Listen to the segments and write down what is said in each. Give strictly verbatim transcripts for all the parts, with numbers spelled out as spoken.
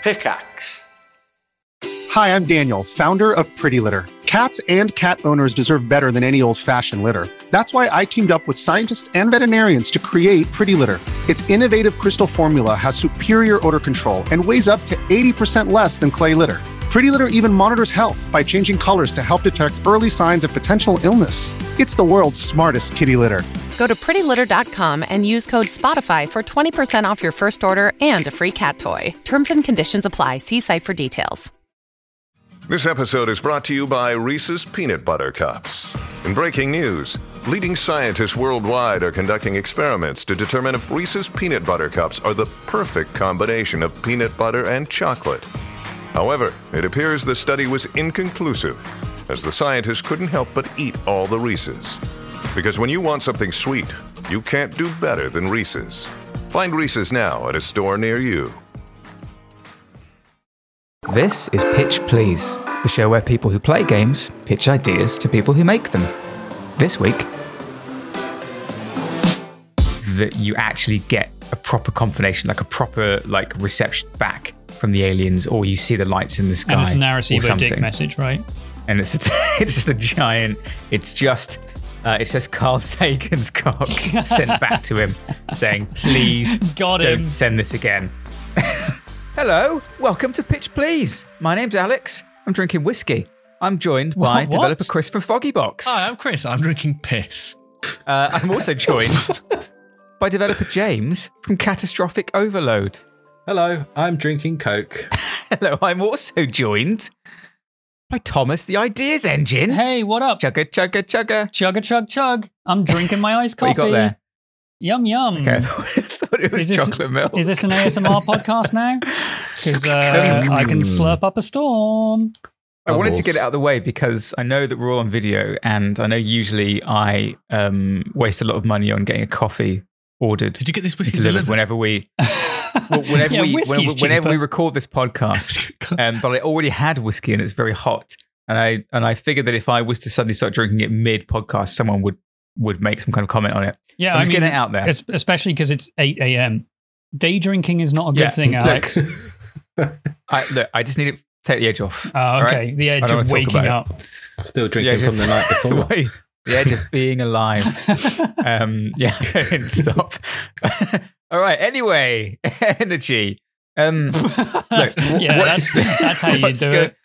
Pickaxe. Hi, I'm Daniel, founder of Pretty Litter. Cats and cat owners deserve better than any old-fashioned litter. That's why I teamed up with scientists and veterinarians to create Pretty Litter. Its innovative crystal formula has superior odor control and weighs up to eighty percent less than clay litter. Pretty Litter even monitors health by changing colors to help detect early signs of potential illness. It's the world's smartest kitty litter. Go to pretty litter dot com and use code SPOTIFY for twenty percent off your first order and a free cat toy. Terms and conditions apply. See site for details. This episode is brought to you by Reese's Peanut Butter Cups. In breaking news, leading scientists worldwide are conducting experiments to determine if Reese's Peanut Butter Cups are the perfect combination of peanut butter and chocolate. However, it appears the study was inconclusive, as the scientists couldn't help but eat all the Reese's. Because when you want something sweet, you can't do better than Reese's. Find Reese's now at a store near you. This is Pitch Please, the show where people who play games pitch ideas to people who make them. This week, that you actually get a proper confirmation, like a proper like reception back from the aliens, or you see the lights in the sky. And it's an Arecibo dick something. message, right? And it's a, it's just a giant. It's just uh, it's just Carl Sagan's cock sent back to him, saying, "Please, Got don't him. send this again." Hello, welcome to Pitch Please. My name's Alex. I'm drinking whiskey. I'm joined by What? developer Chris from Foggybox. Hi, I'm Chris. I'm drinking piss. Uh, I'm also joined by developer James from Catastrophic Overload. Hello, I'm drinking Coke. Hello, I'm also joined by Thomas, the Ideas Engine. Hey, what up? Chugga, chugga, chugga. Chugga, chug, chug. I'm drinking my iced coffee. What you got there? Yum, yum. Okay, I thought, I thought it was Is this- chocolate milk. Is this an A S M R podcast now? Because uh, I can slurp up a storm. I wanted to Bubbles. get it out of the way because I know that we're all on video, and I know usually I um, waste a lot of money on getting a coffee ordered. Did you get this whiskey delivered delivered? whenever we well, whenever Yeah, we whiskey's when, whenever cheaper. we record this podcast. Um, but I already had whiskey and it's very hot, and I and I figured that if I was to suddenly start drinking it mid podcast, someone would would make some kind of comment on it. Yeah, I'm I just mean, getting it out there. es- especially because it's eight a.m. Day drinking is not a good Yeah, thing, look. Alex. I, look, I just need to take the edge off. Oh, all okay. right? The edge I don't of wanna talk waking about up. Still The drinking edge from of- the night before. Wait, the edge of being alive. um, yeah, stop. All right. Anyway, energy. Um, That's- look, yeah, what's- that's, that's how you what's do go- it.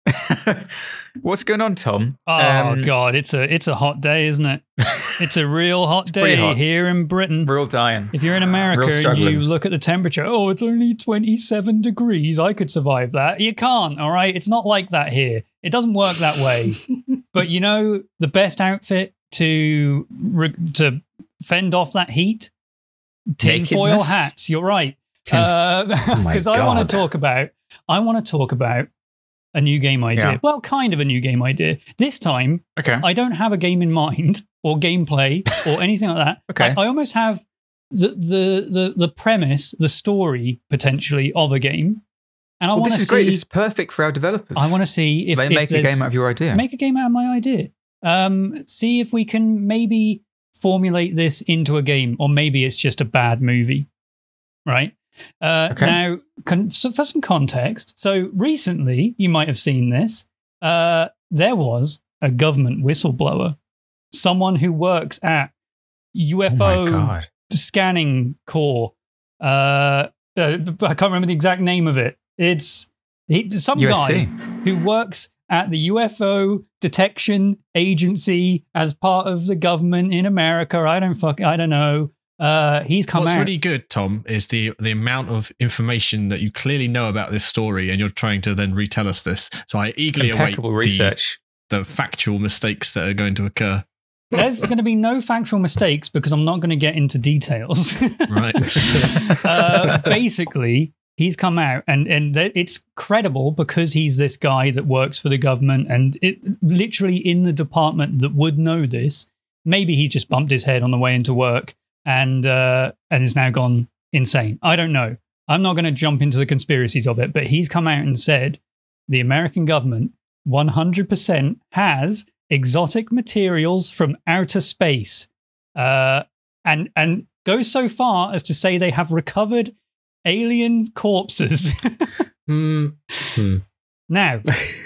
What's going on, Tom? Oh Um, God, it's a it's a hot day, isn't it? It's a real hot pretty day hot. here in Britain. We're all dying. If you're in America Real and struggling. you look at the temperature, oh, it's only twenty-seven degrees. I could survive that. You can't, all right? It's not like that here. It doesn't work that way. But you know, the best outfit to re- to fend off that heat? Tinfoil Nakedness? hats. You're right. Tin- Because Oh my I want God. to talk about, I want to talk about a new game idea. Yeah. Well, kind of a new game idea. This time, Okay. I don't have a game in mind or gameplay or anything like that. Okay. I, I almost have the, the the the premise, the story potentially of a game, and I Well, want this to is see. great. This is perfect for our developers. I want to see if, they if make a there's- game out of your idea. make a game out of my idea. Um, see if we can maybe formulate this into a game, or maybe it's just a bad movie, right? Uh, Okay. Now, con- so for some context, so recently you might have seen this. Uh, there was a government whistleblower, someone who works at U F Oh O my God. scanning corps. Uh, uh, I can't remember the exact name of it. It's he, some U S C. guy who works at the U F O detection agency as part of the government in America. I don't fuck. I don't know. Uh, he's come What's out. really good, Tom, is the the amount of information that you clearly know about this story, and you're trying to then retell us this. So I eagerly await Impeccable the, research. the factual mistakes that are going to occur. There's going to be no factual mistakes because I'm not going to get into details. Right. uh, basically, he's come out and, and th- it's credible because he's this guy that works for the government and it literally in the department that would know this. Maybe he just bumped his head on the way into work and uh, and is now gone insane. I don't know. I'm not going to jump into the conspiracies of it, but he's come out and said the American government one hundred percent has exotic materials from outer space, uh, and and goes so far as to say they have recovered alien corpses Hmm. Hmm. Now,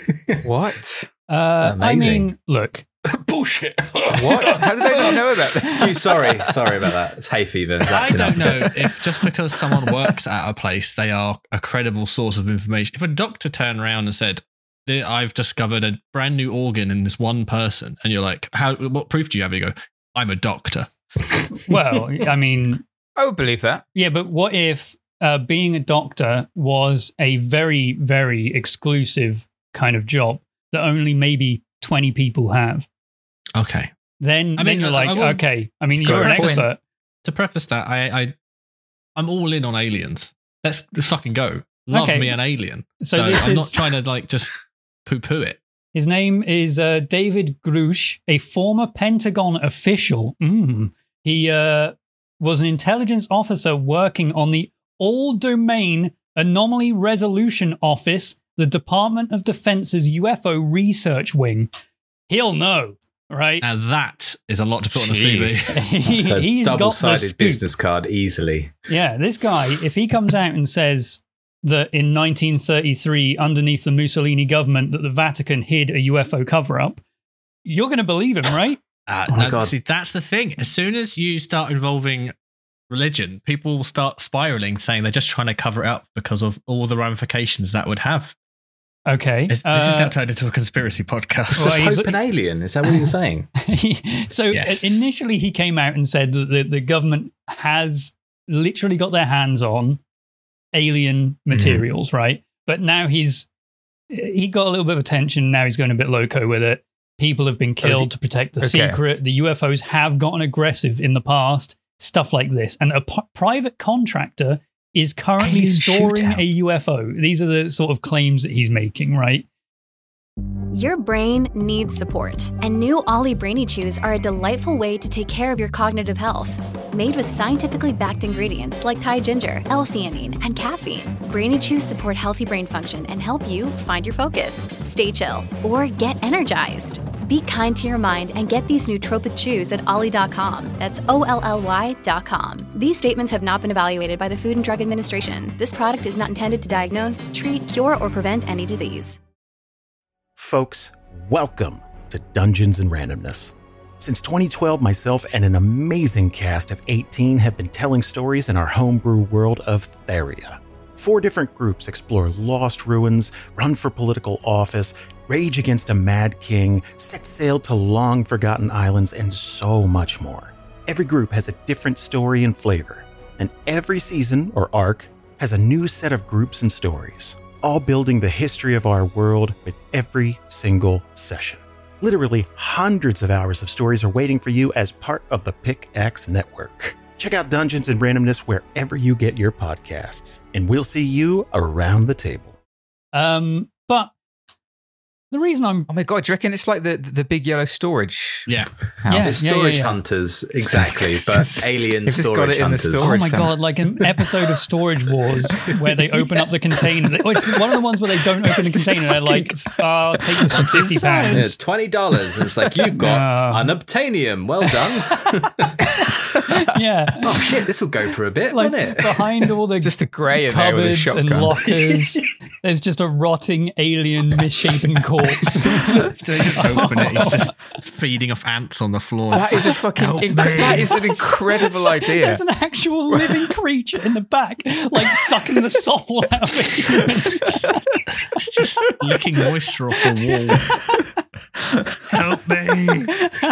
What? uh, I Amazing. mean, look, Bullshit. What? How did I not know about this? Excuse, sorry, sorry about that. It's hay fever. It's I acting don't up. know if just because someone works at a place, they are a credible source of information. If a doctor turned around and said, I've discovered a brand new organ in this one person, and you're like, "How? What proof do you have?" And you go, "I'm a doctor." well, I mean, I would believe that. yeah, but what if uh, being a doctor was a very, very exclusive kind of job that only maybe twenty people have? Okay. Then, I then mean, you're I- like, I will- okay, I mean, It's you're got an a point. expert. To preface that, I, I, I'm all in on aliens. Let's, let's fucking go. Love Okay. me an alien. So So, this I'm is- not trying to like just poo-poo it. His name is uh, David Grush, a former Pentagon official. Mm. He uh, was an intelligence officer working on the All-Domain Anomaly Resolution Office, the Department of Defense's U F O Research Wing. He'll know, right? And that is a lot to put on a C V. Jeez. He, It's a he's got the double-sided scoop. business card easily. Yeah, this guy, if he comes out and says that in nineteen thirty-three, underneath the Mussolini government, that the Vatican hid a U F O cover-up, you're going to believe him, right? Uh, Oh my no, God. see, that's the thing. As soon as you start involving religion, people will start spiraling, saying they're just trying to cover it up because of all the ramifications that would have. Okay. This, this is uh, now turned into a conspiracy podcast. Well, Just he's- hope an alien. Is that what you're saying? so Yes. initially he came out and said that the, the government has literally got their hands on alien materials, right? But now he's he got a little bit of attention. Now he's going a bit loco with it. People have been killed to protect the Okay. secret. The U F Os have gotten aggressive in the past. Stuff like this. And a p- private contractor is currently Alien storing shootout. a U F O. These are the sort of claims that he's making, right? Your brain needs support, and new Ollie Brainy Chews are a delightful way to take care of your cognitive health. Made with scientifically backed ingredients like Thai ginger, L-theanine, and caffeine, Brainy Chews support healthy brain function and help you find your focus, stay chill, or get energized. Be kind to your mind and get these nootropic chews at ollie dot com. That's O L L Y dot com. These statements have not been evaluated by the Food and Drug Administration. This product is not intended to diagnose, treat, cure, or prevent any disease. Folks, welcome to Dungeons and Randomness. Since twenty twelve, myself and an amazing cast of eighteen have been telling stories in our homebrew world of Theria. Four different groups explore lost ruins, run for political office, rage against a mad king, set sail to long-forgotten islands, and so much more. Every group has a different story and flavor, and every season, or arc, has a new set of groups and stories, all building the history of our world with every single session. Literally hundreds of hours of stories are waiting for you as part of the Pickaxe Network. Check out Dungeons and Randomness wherever you get your podcasts, and we'll see you around the table. Um, but the reason I'm Oh my god, do you reckon it's like the the big yellow storage Yeah. house? Yeah. The storage hunters, exactly, but alien If it's got storage it in the hunters. Oh storage my somewhere. god! Like an episode of Storage Wars where they open up the container. Oh, it's one of the ones where they don't open the container. They're like, oh, "I'll take this for fifty Yeah, pounds." twenty dollars. And it's like, you've got No. unobtainium. Well done. Yeah, Oh, shit, this will go for a bit, like won't it? behind all the Just a grey in there with a cupboards and shotgun. lockers, there's just a rotting alien misshapen corpse. So they just open it. He's just feeding off ants on the floor. That is a fucking inc- that is an incredible idea. There's an actual living creature in the back, like sucking the soul out of it. It's just licking moisture off the wall. Help me.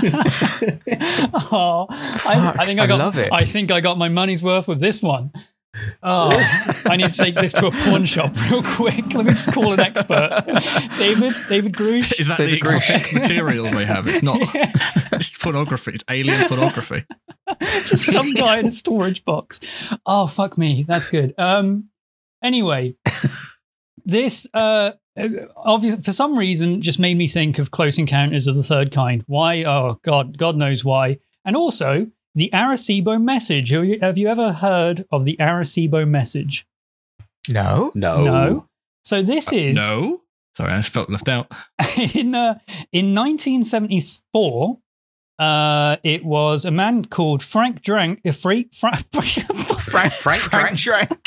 Oh, I, I think I I got. love it. I think I got my money's worth with this one. Oh, I need to take this to a pawn shop real quick. Let me just call an expert. David, David Grush. Is that David the exotic materials they have? It's not. It's pornography. It's alien pornography. Just some guy in a storage box. Oh, fuck me. That's good. Um. Anyway, this uh, obviously for some reason just made me think of Close Encounters of the Third Kind. Why? Oh God, God knows why. And also the Arecibo message. Have you, have you ever heard of the Arecibo message? No. No. No. So this is No. Sorry, I just felt left out. in uh, in nineteen seventy-four. Uh, it was a man called Frank Drank. A freak, Fra- Frank, Frank, Frank Drank.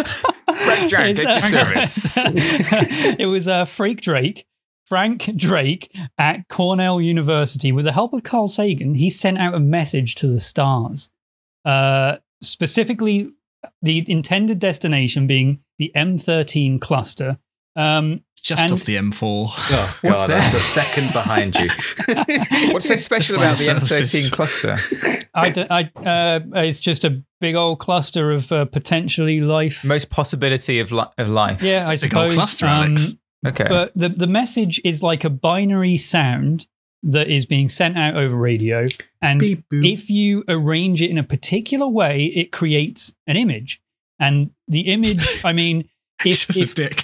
Frank Drank, at your service. It was uh, Freak Drake. Frank Drake at Cornell University, with the help of Carl Sagan, he sent out a message to the stars. Uh, specifically, the intended destination being the M thirteen cluster. Um, Just and- off the M four. Oh, God, that's a second behind you. What's so special about the M thirteen cluster? I, d- I, uh, it's just a big old cluster of uh, potentially life. Most possibility of, li- of life. Yeah, I It's a big old suppose. cluster, um, Alex. Okay. But the, the message is like a binary sound that is being sent out over radio. And Beep, boop. if you arrange it in a particular way, it creates an image. And the image, I mean, if, Joseph if Dick.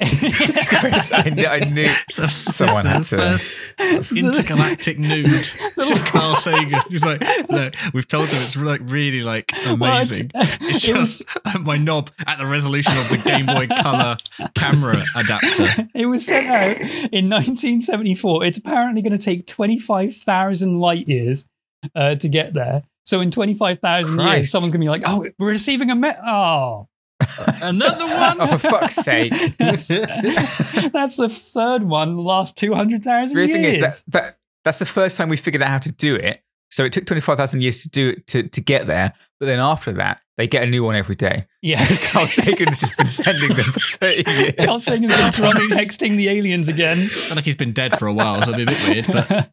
Chris, I, kn- I knew It's the, someone had it's the to. first intergalactic nude. It's just Carl Sagan. He's like, look, we've told them it's like really like amazing. Well, it's- it's it was- just my knob at the resolution of the Game Boy Color camera adapter. it was sent out in nineteen seventy-four. It's apparently going to take twenty-five thousand light years uh, to get there. So in twenty-five thousand years, Christ. someone's going to be like, oh, we're receiving a me- Oh. Another one. Oh, for fuck's sake. That's the third one in the last two hundred thousand The years. weird thing is that, that that's the first time we figured out how to do it. So it took twenty-five thousand years to do it, to, to get there. But then after that, they get a new one every day. yeah. Carl Sagan's just been sending them for thirty years. Carl Sagan's been drunk texting the aliens again. I feel like he's been dead for a while, so it'd be a bit weird. But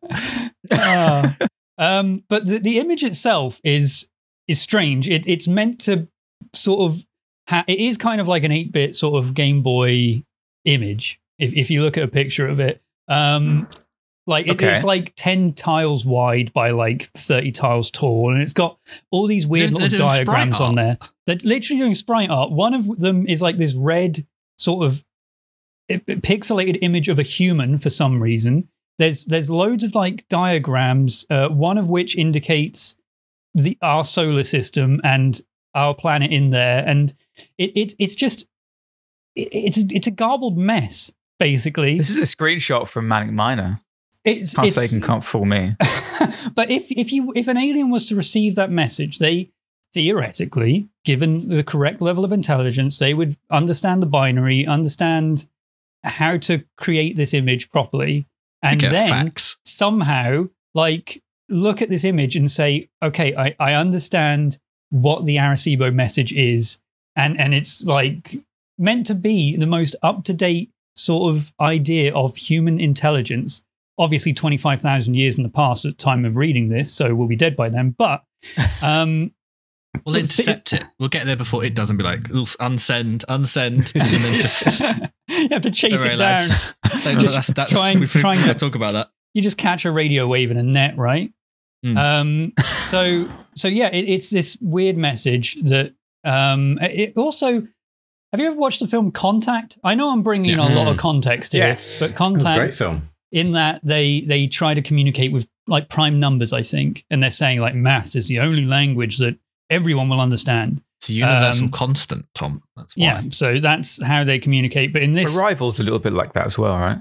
Ah. um, but the, the image itself is is strange. It, it's meant to sort of ha- it is kind of like an eight-bit sort of Game Boy image. If if you look at a picture of it, um, like it, Okay. it's like ten tiles wide by like thirty tiles tall, and it's got all these weird They're- little they're doing diagrams sprite on art. there. They're literally doing sprite art. One of them is like this red sort of it- it pixelated image of a human for some reason. There's there's loads of like diagrams, uh, one of which indicates the our solar system and our planet in there, and it, it it's just it, it's it's a garbled mess basically. This is a screenshot from Manic Miner. It's, Carl it's- Sagan can't fool me. but if if you if an alien was to receive that message, they theoretically, given the correct level of intelligence, they would understand the binary, understand how to create this image properly, and get then facts. somehow like look at this image and say, okay, I, I understand what the Arecibo message is, and and it's like meant to be the most up to date sort of idea of human intelligence. Obviously, twenty-five thousand years in the past at the time of reading this, so we'll be dead by then. But um, We'll intercept it. We'll get there before it does and be like, "Oof, unsend, unsend, and then just you have to chase All right, it down. lads. Don't- Just that's, that's, try and- we've try and- got to talk about that. You just catch a radio wave in a net, right? Mm. Um, so, so yeah, it, it's this weird message that um, it also. Have you ever watched the film Contact? I know I'm bringing in a lot of context here, Yes. but That was a great Contact, film. in that they they try to communicate with like prime numbers, I think, and they're saying like maths is the only language that everyone will understand. It's a universal Um, constant, Tom. That's why. Yeah, so that's how they communicate. But in this, Arrival's a little bit like that as well, right?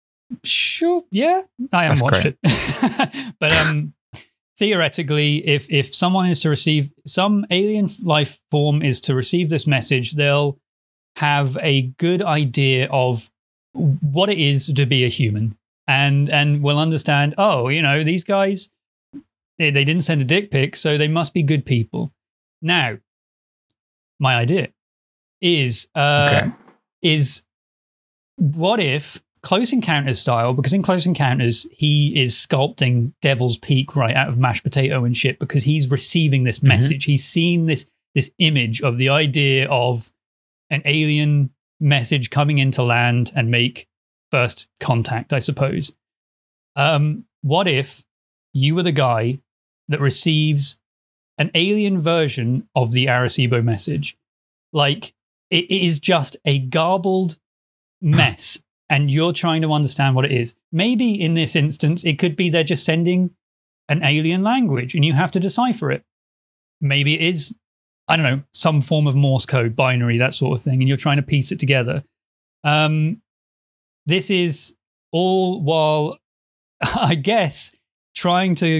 sure, yeah, I haven't That's watched it. But um, theoretically, if if someone is to receive some alien life form is to receive this message, they'll have a good idea of what it is to be a human, and and will understand. Oh, you know, these guys, they, they didn't send a dick pic, so they must be good people. Now, my idea is uh, Okay. is what if Close Encounters style, because in Close Encounters, he is sculpting Devil's Peak right out of mashed potato and shit because he's receiving this message. He's seen this this image of the idea of an alien message coming into land and make first contact, I suppose. Um, what if you were the guy that receives an alien version of the Arecibo message? Like, it, it is just a garbled mess, and you're trying to understand what it is. Maybe in this instance, it could be they're just sending an alien language and you have to decipher it. Maybe it is, I don't know, some form of Morse code, binary, that sort of thing, and you're trying to piece it together. Um, this is all while, I guess, trying to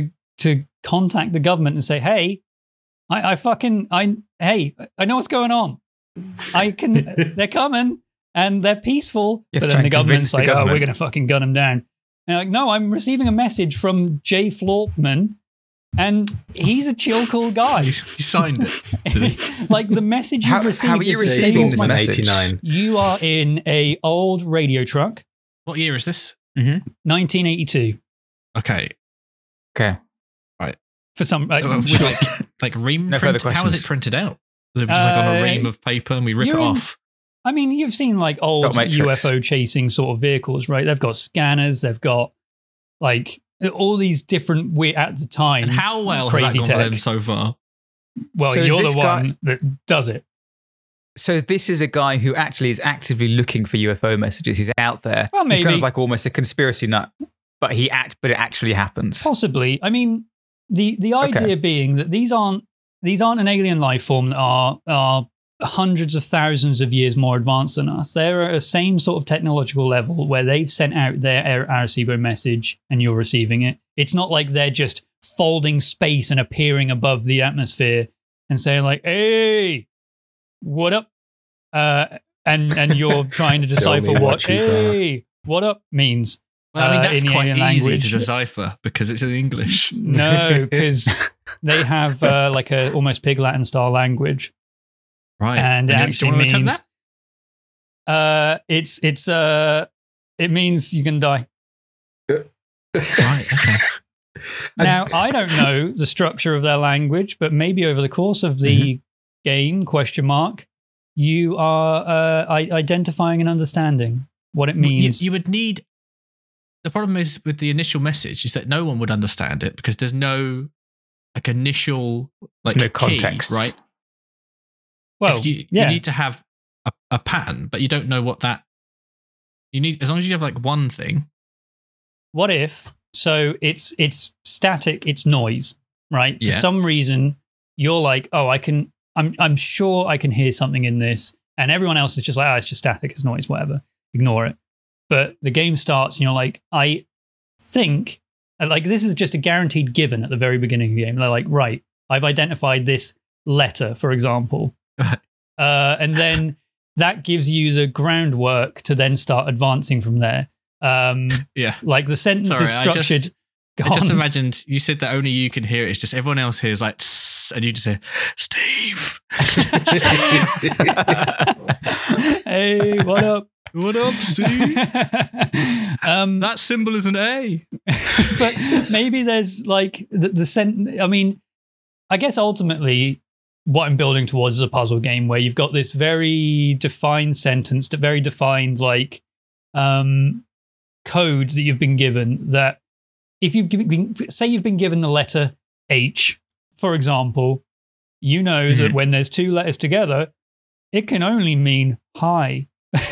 to contact the government and say, "Hey, I, I fucking I hey, I know what's going on. I can. They're coming and they're peaceful." But then the government's like, the government. "Oh, we're gonna fucking gun them down." And like, no, I'm receiving a message from Jay Florkman, and he's a chill, cool guy. He signed it. Like the message you've how, received. How are you is receiving this message? eighty-nine. You are in a old radio truck. What year is this? Mm-hmm. nineteen eighty-two. Okay. Okay. Right. For some, uh, so, like, like ream no print. How was it printed out? Was it just like on a ream of paper and we rip it in, off? I mean, you've seen like old U F O chasing sort of vehicles, right? They've got scanners. They've got like all these different weird at the time. And how well has that gone tech. for them so far? Well, so you're the one guy, that does it. So this is a guy who actually is actively looking for U F O messages. He's out there. Well, maybe. He's kind of like almost a conspiracy nut, but he act, but it actually happens. Possibly. I mean, the the idea okay. being that these aren't these aren't an alien life form that are are hundreds of thousands of years more advanced than us. They're at a same sort of technological level where they've sent out their Arecibo message and you're receiving it. It's not like they're just folding space and appearing above the atmosphere and saying like, "Hey, what up?" Uh, and and you're trying to decipher what, what "Hey, what up" means. Well, I mean, that's uh, quite easy language. to decipher because it's in English. No, because they have uh, like a almost Pig Latin style languge. Right. And, and it actually do you want to means, that? Uh, it's, it's, uh, it means you can die. Right, okay. Now, I don't know the structure of their language, but maybe over the course of the mm-hmm. game, question mark, you are uh, I- identifying and understanding what it means. You, you would need, the problem is with the initial message is that no one would understand it because there's no like initial like no key, context, right? Well, if you, yeah. you need to have a, a pattern, but you don't know what that. You need as long as you have like one thing. What if? So it's it's static, it's noise, right? For Yeah. some reason, you're like, oh, I can. I'm I'm sure I can hear something in this, and everyone else is just like, oh, it's just static, it's noise, whatever. Ignore it. But the game starts, and you're like, I think, like this is just a guaranteed given at the very beginning of the game. They're like, right, I've identified this letter, for example. Right. Uh, and then that gives you the groundwork to then start advancing from there. Um, yeah. Like the sentence Sorry, is structured. I just, I just imagined you said that only you can hear it. It's just everyone else hears like, "Tss," and you just say, "Steve." Hey, what up? What up, Steve? um, that symbol is an A. But maybe there's like the, the sent. I mean, I guess ultimately what I'm building towards is a puzzle game where you've got this very defined sentence, to very defined like um, code that you've been given. That if you've been, say you've been given the letter H, for example, you know mm-hmm. that when there's two letters together, it can only mean hi.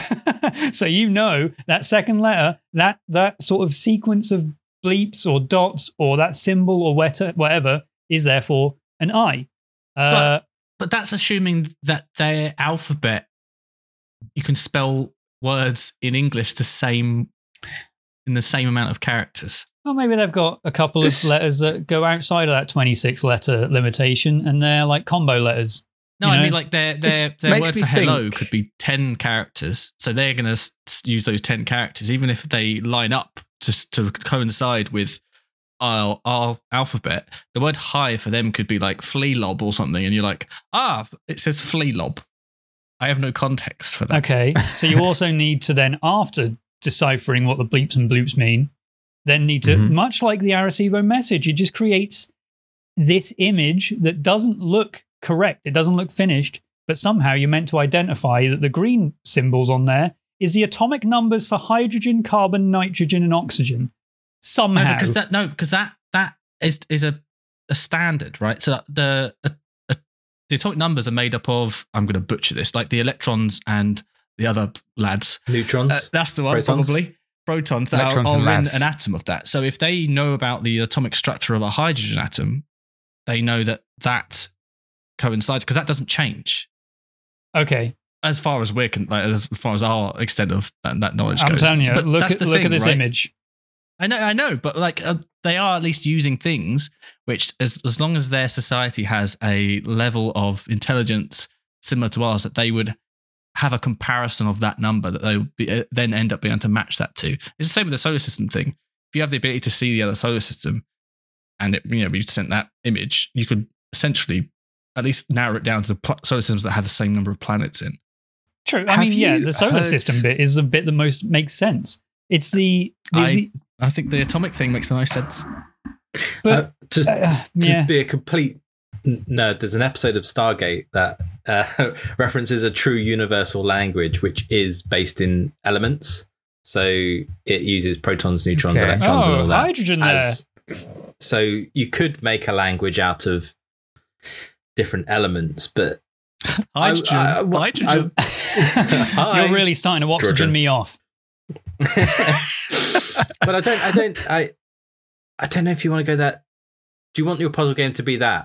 So you know that second letter, that that sort of sequence of bleeps or dots or that symbol or whatever is therefore an I. Uh, but, but that's assuming that their alphabet, you can spell words in English the same in the same amount of characters. Well, maybe they've got a couple this, of letters that go outside of that twenty-six letter limitation, and they're like combo letters. No, you know? I mean like their their, their word for hello could be ten characters, so they're going to use those ten characters, even if they line up to to coincide with our, our alphabet. The word hi for them could be like flea lob or something, and you're like, ah, it says flea lob. I have no context for that. Okay, so you also need to then, after deciphering what the bleeps and bloops mean, then need to, mm-hmm. much like the Arecibo message, it just creates this image that doesn't look correct. It doesn't look finished, but somehow you're meant to identify that the green symbols on there is the atomic numbers for hydrogen, carbon, nitrogen, and oxygen. Somehow. No, because that no, because that that is is a, a standard, right? So the a, a, the atomic numbers are made up of, I'm going to butcher this, like the electrons and the other lads. Neutrons. Uh, that's the one, protons. probably. Protons that Electrons are, are in an atom of that. So if they know about the atomic structure of a hydrogen atom, they know that that coincides, because that doesn't change. Okay. As far as we're con- like, as far as our extent of that, that knowledge I'm goes. telling you, but look that's at the look thing, at this right? image. I know, I know, but like uh, they are at least using things which, as as long as their society has a level of intelligence similar to ours, that they would have a comparison of that number that they would be, then end up being able to match that to. It's the same with the solar system thing. If you have the ability to see the other solar system, and it, you know, you sent that image, you could essentially at least narrow it down to the pl- solar systems that have the same number of planets in. True. I Have mean, yeah, you the solar heard- system bit is the bit that most makes sense. It's the, there's I, the I think the atomic thing makes the most sense. but uh, just uh, to yeah. be a complete n- nerd, there's an episode of Stargate that uh, references a true universal language, which is based in elements. So it uses protons, neutrons, Okay. electrons, and Oh, all that. hydrogen there. as- So you could make a language out of different elements, but Hydrogen. I- I- Hydrogen. Hi. You're really starting to oxygen Georgia. me off. but I don't, I don't, I, I don't know if you want to go that. Do you want your puzzle game to be that,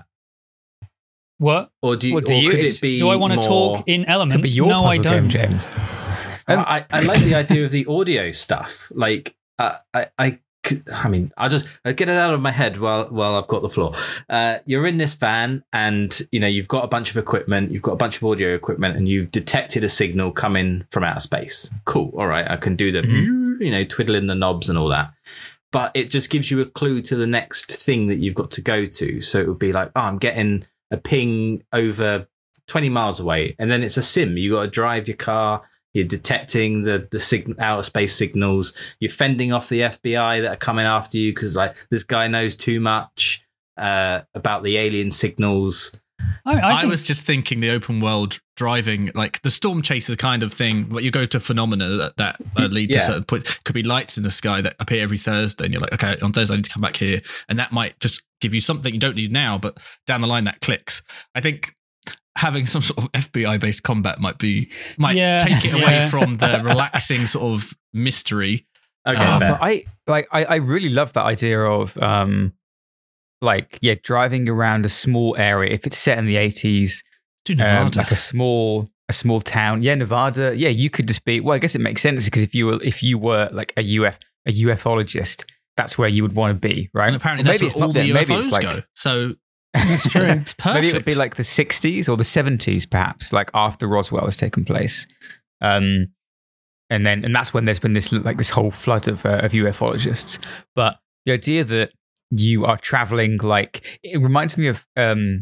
What? or do you? What do or you- could it's- it be? Do I want to more- talk in Could elements? be your no, I puzzle don't. game, James. I, I like the idea of the audio stuff. Like, uh, I, I, I mean, I'll just I'll get it out of my head while while I've got the floor. Uh, you're in this van, and you know you've got a bunch of equipment, you've got a bunch of audio equipment, and you've detected a signal coming from outer space. Cool. All right, I can do the Mm-hmm. you know twiddling the knobs and all that. But it just gives you a clue to the next thing that you've got to go to. So it would be like, oh, I'm getting a ping over twenty miles away, and then it's a sim. You got to drive your car. You're detecting the the sig- outer space signals. You're fending off the F B I that are coming after you because like this guy knows too much uh, about the alien signals. I, I, I think, was just thinking the open world driving, like the storm chaser kind of thing, where you go to phenomena that, that uh, lead to Yeah. certain point. Could be lights in the sky that appear every Thursday, and you're like, okay, on Thursday I need to come back here, and that might just give you something you don't need now, but down the line that clicks. I think having some sort of F B I based combat might be might Yeah, take it yeah. away from the relaxing sort of mystery. Okay, Um, fair. But I like I, I really love that idea of um like yeah driving around a small area if it's set in the eighties, To um, Nevada. like a small a small town. Yeah, Nevada. Yeah, you could just be. Well, I guess it makes sense because if you were if you were like a U F a ufologist, that's where you would want to be, right? and apparently Or that's maybe where all it's the not U there. F Maybe Os it's like go. So it's true. it's perfect. maybe it would be like the sixties or the seventies, perhaps, like after Roswell has taken place. Um, and then, and that's when there's been this like this whole flood of uh, of ufologists. But the idea that you are traveling, like it reminds me of um,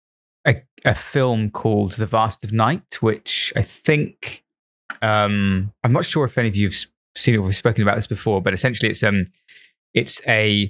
a a film called The Vast of Night, which I think um, I'm not sure if any of you've seen it or spoken about this before, but essentially it's um it's a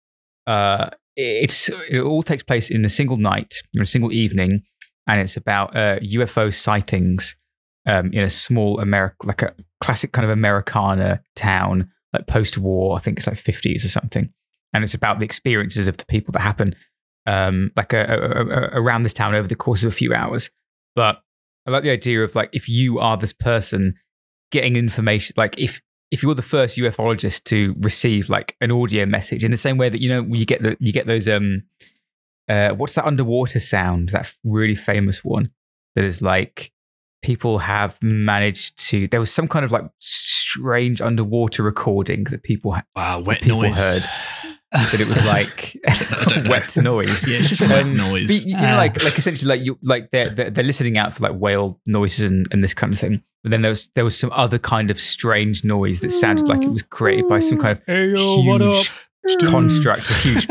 uh it's it all takes place in a single night, in a single evening, and it's about uh, U F O sightings um, in a small America, like a classic kind of Americana town, like post-war. I think it's like fifties or something, and it's about the experiences of the people that happen um, like a, a, a, around this town over the course of a few hours. But I like the idea of like if you are this person getting information, like if if you're the first ufologist to receive like an audio message in the same way that, you know, you get the, you get those, um, uh, what's that underwater sound? That really famous one that is like people have managed to, there was some kind of like strange underwater recording that people, wow, wet people noise. heard. But it was like don't know. wet noise. Yeah, it's just wet Um, noise. but, you know, Ah. like like essentially, like you like they're they're, they're listening out for like whale noises and, and this kind of thing. But then there was there was some other kind of strange noise that sounded like it was created by some kind of Hey, yo, huge what up? construct, a huge.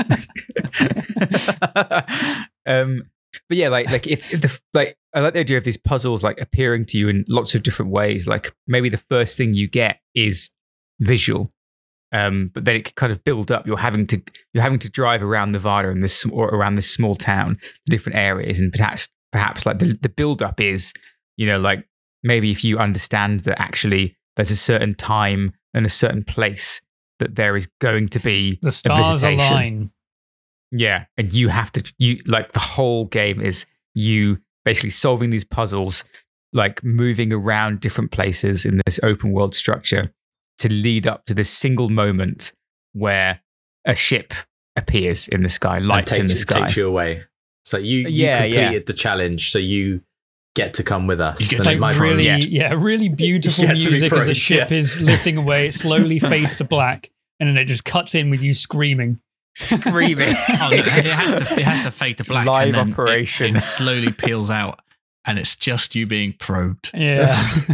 um, but yeah, like like if, if the like I like the idea of these puzzles like appearing to you in lots of different ways. Like maybe the first thing you get is visual. Um, but then it can kind of build up. You're having to you're having to drive around Nevada and this or around this small town, different areas, and perhaps perhaps like the the build up is, you know, like maybe if you understand that actually there's a certain time and a certain place that there is going to be The a stars visitation. align. Yeah, and you have to you like the whole game is you basically solving these puzzles, like moving around different places in this open world structure to lead up to this single moment where a ship appears in the sky, lights and in the takes, sky. takes you away. So you, you Yeah, completed yeah. the challenge, so you get to come with us. You get And to it Like might be- really, yeah. yeah. really beautiful Yeah, to be music as a praised, ship yeah. is lifting away. It slowly fades to black, and then it just cuts in with you screaming. screaming. Oh, no, it has to. It has to fade to black. Live and then operation. It, it slowly peels out, and it's just you being probed. Yeah.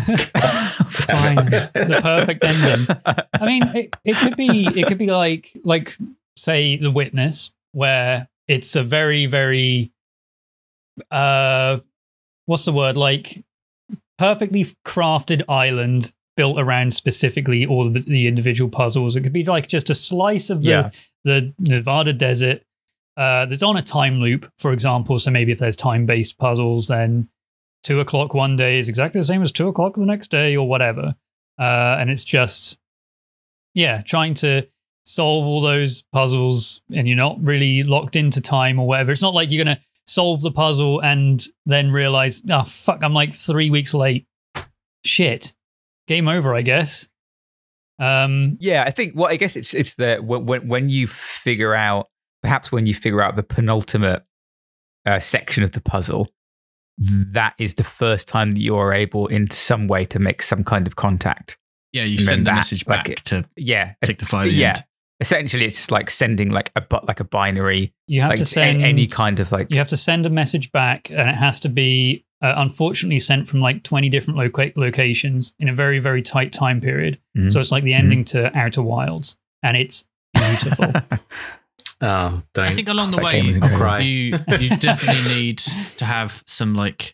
Fine. The perfect ending. I mean, it, it could be. It could be like, like say, The Witness, where it's a very, very, uh, what's the word? Like perfectly crafted island built around specifically all of the individual puzzles. It could be like just a slice of the, Yeah. the Nevada desert uh, that's on a time loop, for example. So maybe if there's time-based puzzles, then two o'clock one day is exactly the same as two o'clock the next day or whatever. Uh, and it's just, yeah, trying to solve all those puzzles and you're not really locked into time or whatever. It's not like you're going to solve the puzzle and then realize, oh, fuck, I'm like three weeks late. Shit. Game over, I guess. Um, Yeah, I think. Well, I guess it's it's the when when, when you figure out, perhaps when you figure out the penultimate uh, section of the puzzle, that is the first time that you are able, in some way, to make some kind of contact. Yeah, you And then send a that, message like, back to Yeah, signify the yeah. end. Essentially, it's just like sending like a bu- like a binary. you have like to send a- any kind of like. You have to send a message back, and it has to be uh, unfortunately sent from like twenty different loca- locations in a very, very tight time period. Mhm. So it's like the ending to Outer Wilds, and it's beautiful. Oh, don't. I think along the That way, game is I'll incredible. cry. you you definitely need to have some like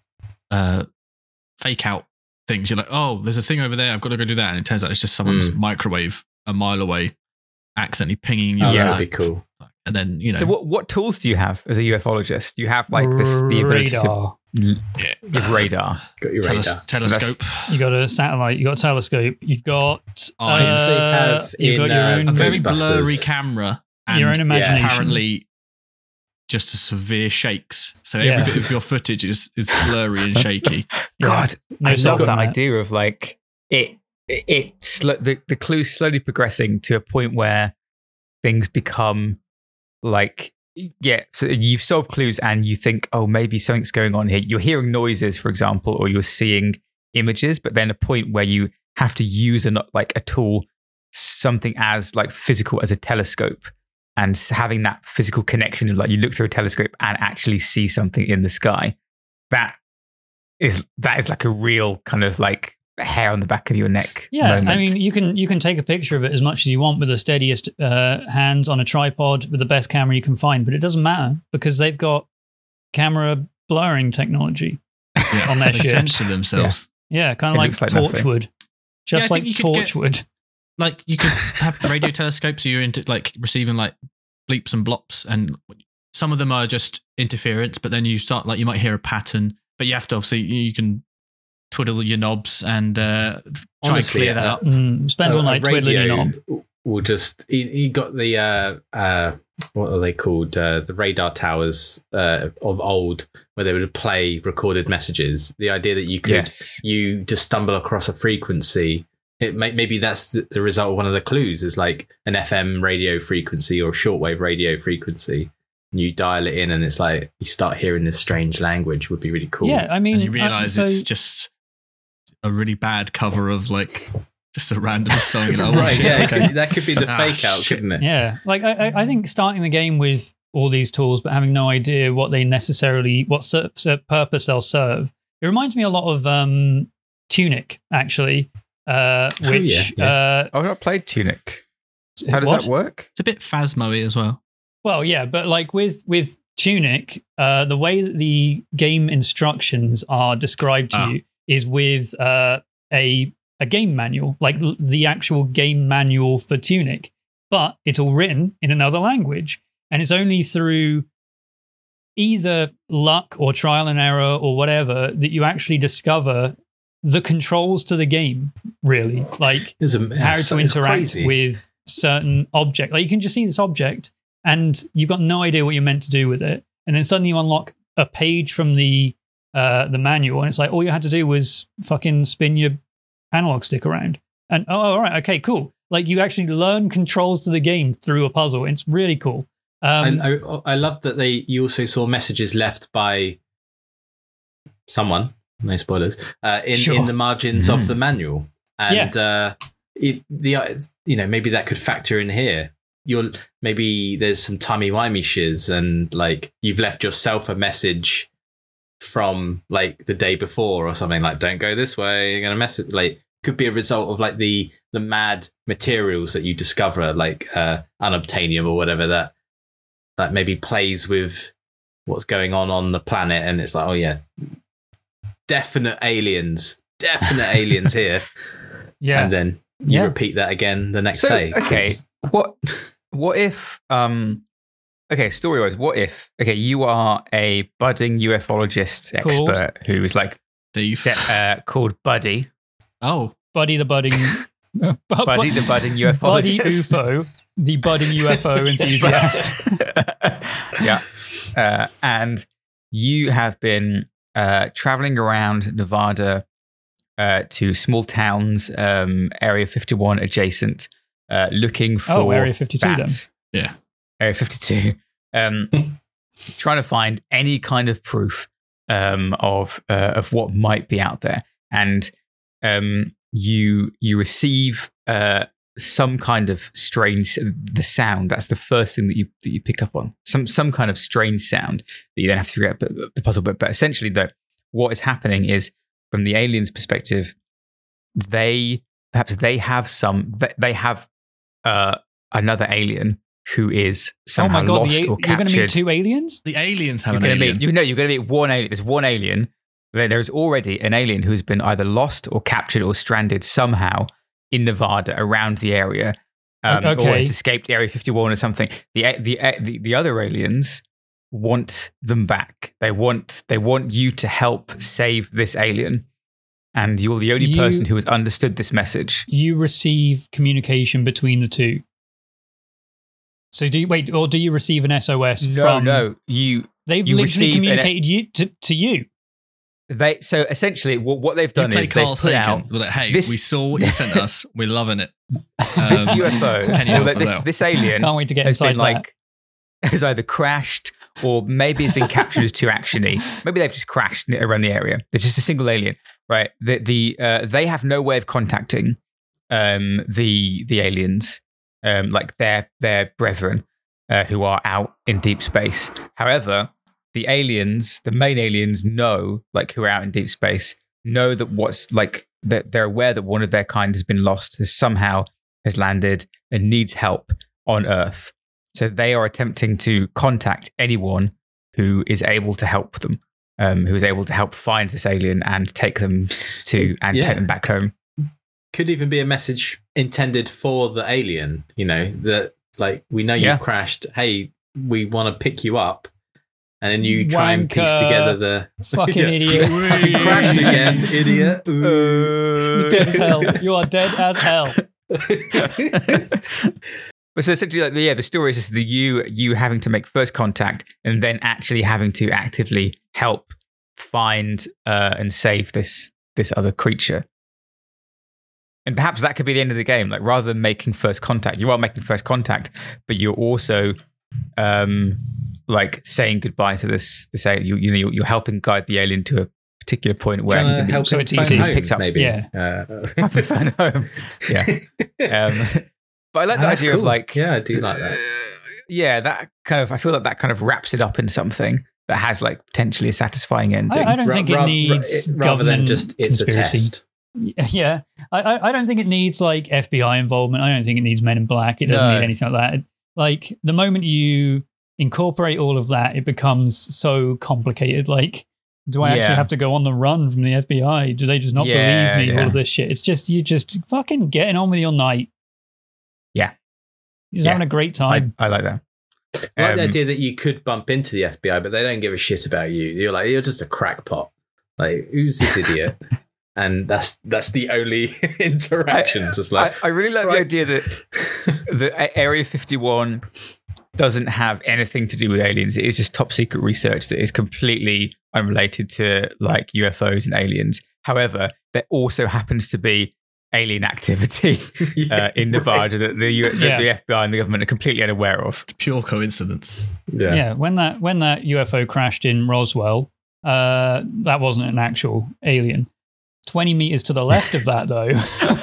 uh, fake out things. You're like, oh, there's a thing over there. I've got to go do that, and it turns out it's just someone's Mm. microwave a mile away, accidentally pinging you. Oh, Yeah. that'd be cool. And then you know, So what what tools do you have as a UFOlogist? You have like this the ability Radar. to with radar. Got your teles- radar. telescope. You got a satellite. You got a telescope. You've got. Eyes. Uh, They have you've got in, your uh, own. A very Ghostbusters. blurry camera. And Your own imagination. apparently just a severe shakes. So Yeah. every bit of your footage is, is blurry and shaky. God, No I love self that on that. idea of like it. It, it sl- the the clue slowly progressing to a point where things become like yeah. So you've solved clues and you think, oh, maybe something's going on here. You're hearing noises, for example, or you're seeing images, but then a point where you have to use an like a tool, something as like physical as a telescope, and s- having that physical connection of like you look through a telescope and actually see something in the sky. That is that is like a real kind of like hair on the back of your neck. Yeah, moment. I mean, you can you can take a picture of it as much as you want with the steadiest uh, hands on a tripod with the best camera you can find, but it doesn't matter because they've got camera blurring technology Yeah. on their They shit. censor themselves. Yeah, kind It of like, looks like nothing. Torchwood, Yeah, I just think like you could get- Torchwood. Like you could have radio telescopes, so you're into like receiving like bleeps and blops, and some of them are just interference. But then you start like you might hear a pattern, but you have to obviously you can twiddle your knobs and uh, try Honestly, and clear that uh, up. Mm, spend all A- a night twiddling your knob. will just you, you got the uh uh what are they called uh the radar towers uh of old where they would play recorded messages. The idea that you could Yes. you just stumble across a frequency, it may, maybe that's the, the result of one of the clues is like an F M radio frequency or a shortwave radio frequency, and you dial it in and it's like you start hearing this strange language. Would be really cool. Yeah, I mean, And you uh, realize so- it's just a really bad cover of like just a random song. You're like, oh, right, shit, yeah, it okay. could, that could be the Ah, fake out, shit. couldn't it? Yeah, like I, I- I think starting the game with all these tools, but having no idea what they necessarily, what ser- ser- purpose they'll serve. It reminds me a lot of um, Tunic, actually, uh, Oh, which yeah, Uh, I've not played Tunic. How does what? that work? It's a bit Phasmo-y as well. Well, yeah, but like with with Tunic, uh, the way that the game instructions are described to Ah. you is with uh, a a game manual, like l- the actual game manual for Tunic, but it's all written in another language, and it's only through either luck or trial and error or whatever that you actually discover the controls to the game. Really, like It's a, how it's- to it's interact crazy. with certain object. Like you can just see this object and you've got no idea what you're meant to do with it. And then suddenly you unlock a page from the uh, the manual and it's like all you had to do was fucking spin your analog stick around. And oh, all right, okay, cool. Like you actually learn controls to the game through a puzzle. It's really cool. Um, I, I, I love that they. You also saw messages left by someone. No spoilers. Uh, in Sure. in the margins Mm. of the manual, and uh, it, the uh, you know maybe that could factor in here. you're maybe there's some timey-wimey shiz and like you've left yourself a message from like the day before or something like, don't go this way, you're going to mess with, like, could be a result of like the the mad materials that you discover, like uh, unobtainium or whatever, that that maybe plays with what's going on on the planet, and it's like, oh yeah, definite aliens, definite aliens here. Yeah, and then you yeah. repeat that again the next so, day. Okay, what what if um okay, story wise, what if okay, you are a budding ufologist expert cool. who is like Steve. Uh, called Buddy. Oh, Buddy the budding, uh, bu- Buddy the budding ufologist. Buddy U F O, the budding U F O enthusiast. yeah, uh, and you have been uh, traveling around Nevada uh, to small towns, um, Area fifty-one adjacent, uh, looking for oh, Area fifty-two bats. Then. Yeah, Area fifty-two, um, trying to find any kind of proof um, of uh, of what might be out there, and um, you you receive uh, some kind of strange the sound. That's the first thing that you that you pick up on. Some some kind of strange sound that you then have to figure out the puzzle. But but essentially, though, what is happening is, from the aliens' perspective, they perhaps they have some they have uh, another alien who is somehow oh my God, lost the, or you're going captured. to meet two aliens? The aliens have you're an alien. Meet, you know, you're going to meet one alien. There's one alien. There's already an alien who's been either lost or captured or stranded somehow in Nevada around the area, um, okay. or has escaped Area fifty-one or something. The, the the the other aliens want them back. They want they want you to help save this alien, and you're the only you, person who has understood this message. You receive communication between the two. So do you wait, or do you receive an S O S no, from? No, no. You they've you literally communicated an, you to, to you. They so essentially what, what they've done is Carl they've put Sagan. out. We're like, hey, this, we saw what you sent us. We're loving it. Um, this U F O, well, this, this alien, can't wait to get has inside been like has either crashed or maybe it's been captured as too actiony. Maybe they've just crashed around the area. There's just a single alien, right? The the uh, they have no way of contacting um, the the aliens, um, like their their brethren uh, who are out in deep space. However, the aliens, the main aliens, know, like who are out in deep space, know that what's like that they're aware that one of their kind has been lost, has somehow has landed and needs help on Earth. So they are attempting to contact anyone who is able to help them, um, who is able to help find this alien and take them to and yeah. take them back home. Could even be a message intended for the alien. You know that like we know you've yeah. crashed. Hey, we want to pick you up. And then you try Wanker, and piece together the fucking yeah. idiot. You crashed again, idiot. Uh, You're dead as hell. You are dead as hell. But so essentially, like, yeah, the story is just the you you having to make first contact and then actually having to actively help find uh, and save this this other creature. And perhaps that could be the end of the game. Like rather than making first contact, you are making first contact, but you're also um, like saying goodbye to this this alien. You, you know, you're, you're helping guide the alien to a particular point where he can be help so him it's phone easy home, picked up. Maybe, yeah, uh, have a phone home. Yeah, um, but I like oh, the idea cool. of like, yeah, I do like that. Uh, yeah, that kind of. I feel like that kind of wraps it up in something that has like potentially a satisfying ending. I, I don't ra- think it ra- needs ra- rather than just it's conspiracy. a test. Yeah, I, I don't think it needs like F B I involvement. I don't think it needs Men in Black. It doesn't No. need anything like that. Like the moment you incorporate all of that, it becomes so complicated. Like, do I Yeah. actually have to go on the run from the F B I? Do they just not Yeah, believe me? yeah. All of this shit. It's just you just fucking getting on with your night. Yeah. You're just Yeah. having a great time. I, I like that. I like Um, the idea that you could bump into the F B I, but they don't give a shit about you. You're like, you're just a crackpot. Like, who's this idiot? And that's that's the only interaction. I, just like I, I really like right. the idea that the Area fifty-one doesn't have anything to do with aliens. It is just top secret research that is completely unrelated to like U F Os and aliens. However, there also happens to be alien activity yeah, uh, in Nevada right. that the, U- that Yeah. the F B I and the government are completely unaware of. It's pure coincidence. yeah. Yeah, when that when that U F O crashed in Roswell, uh, that wasn't an actual alien. twenty meters to the left of that, though.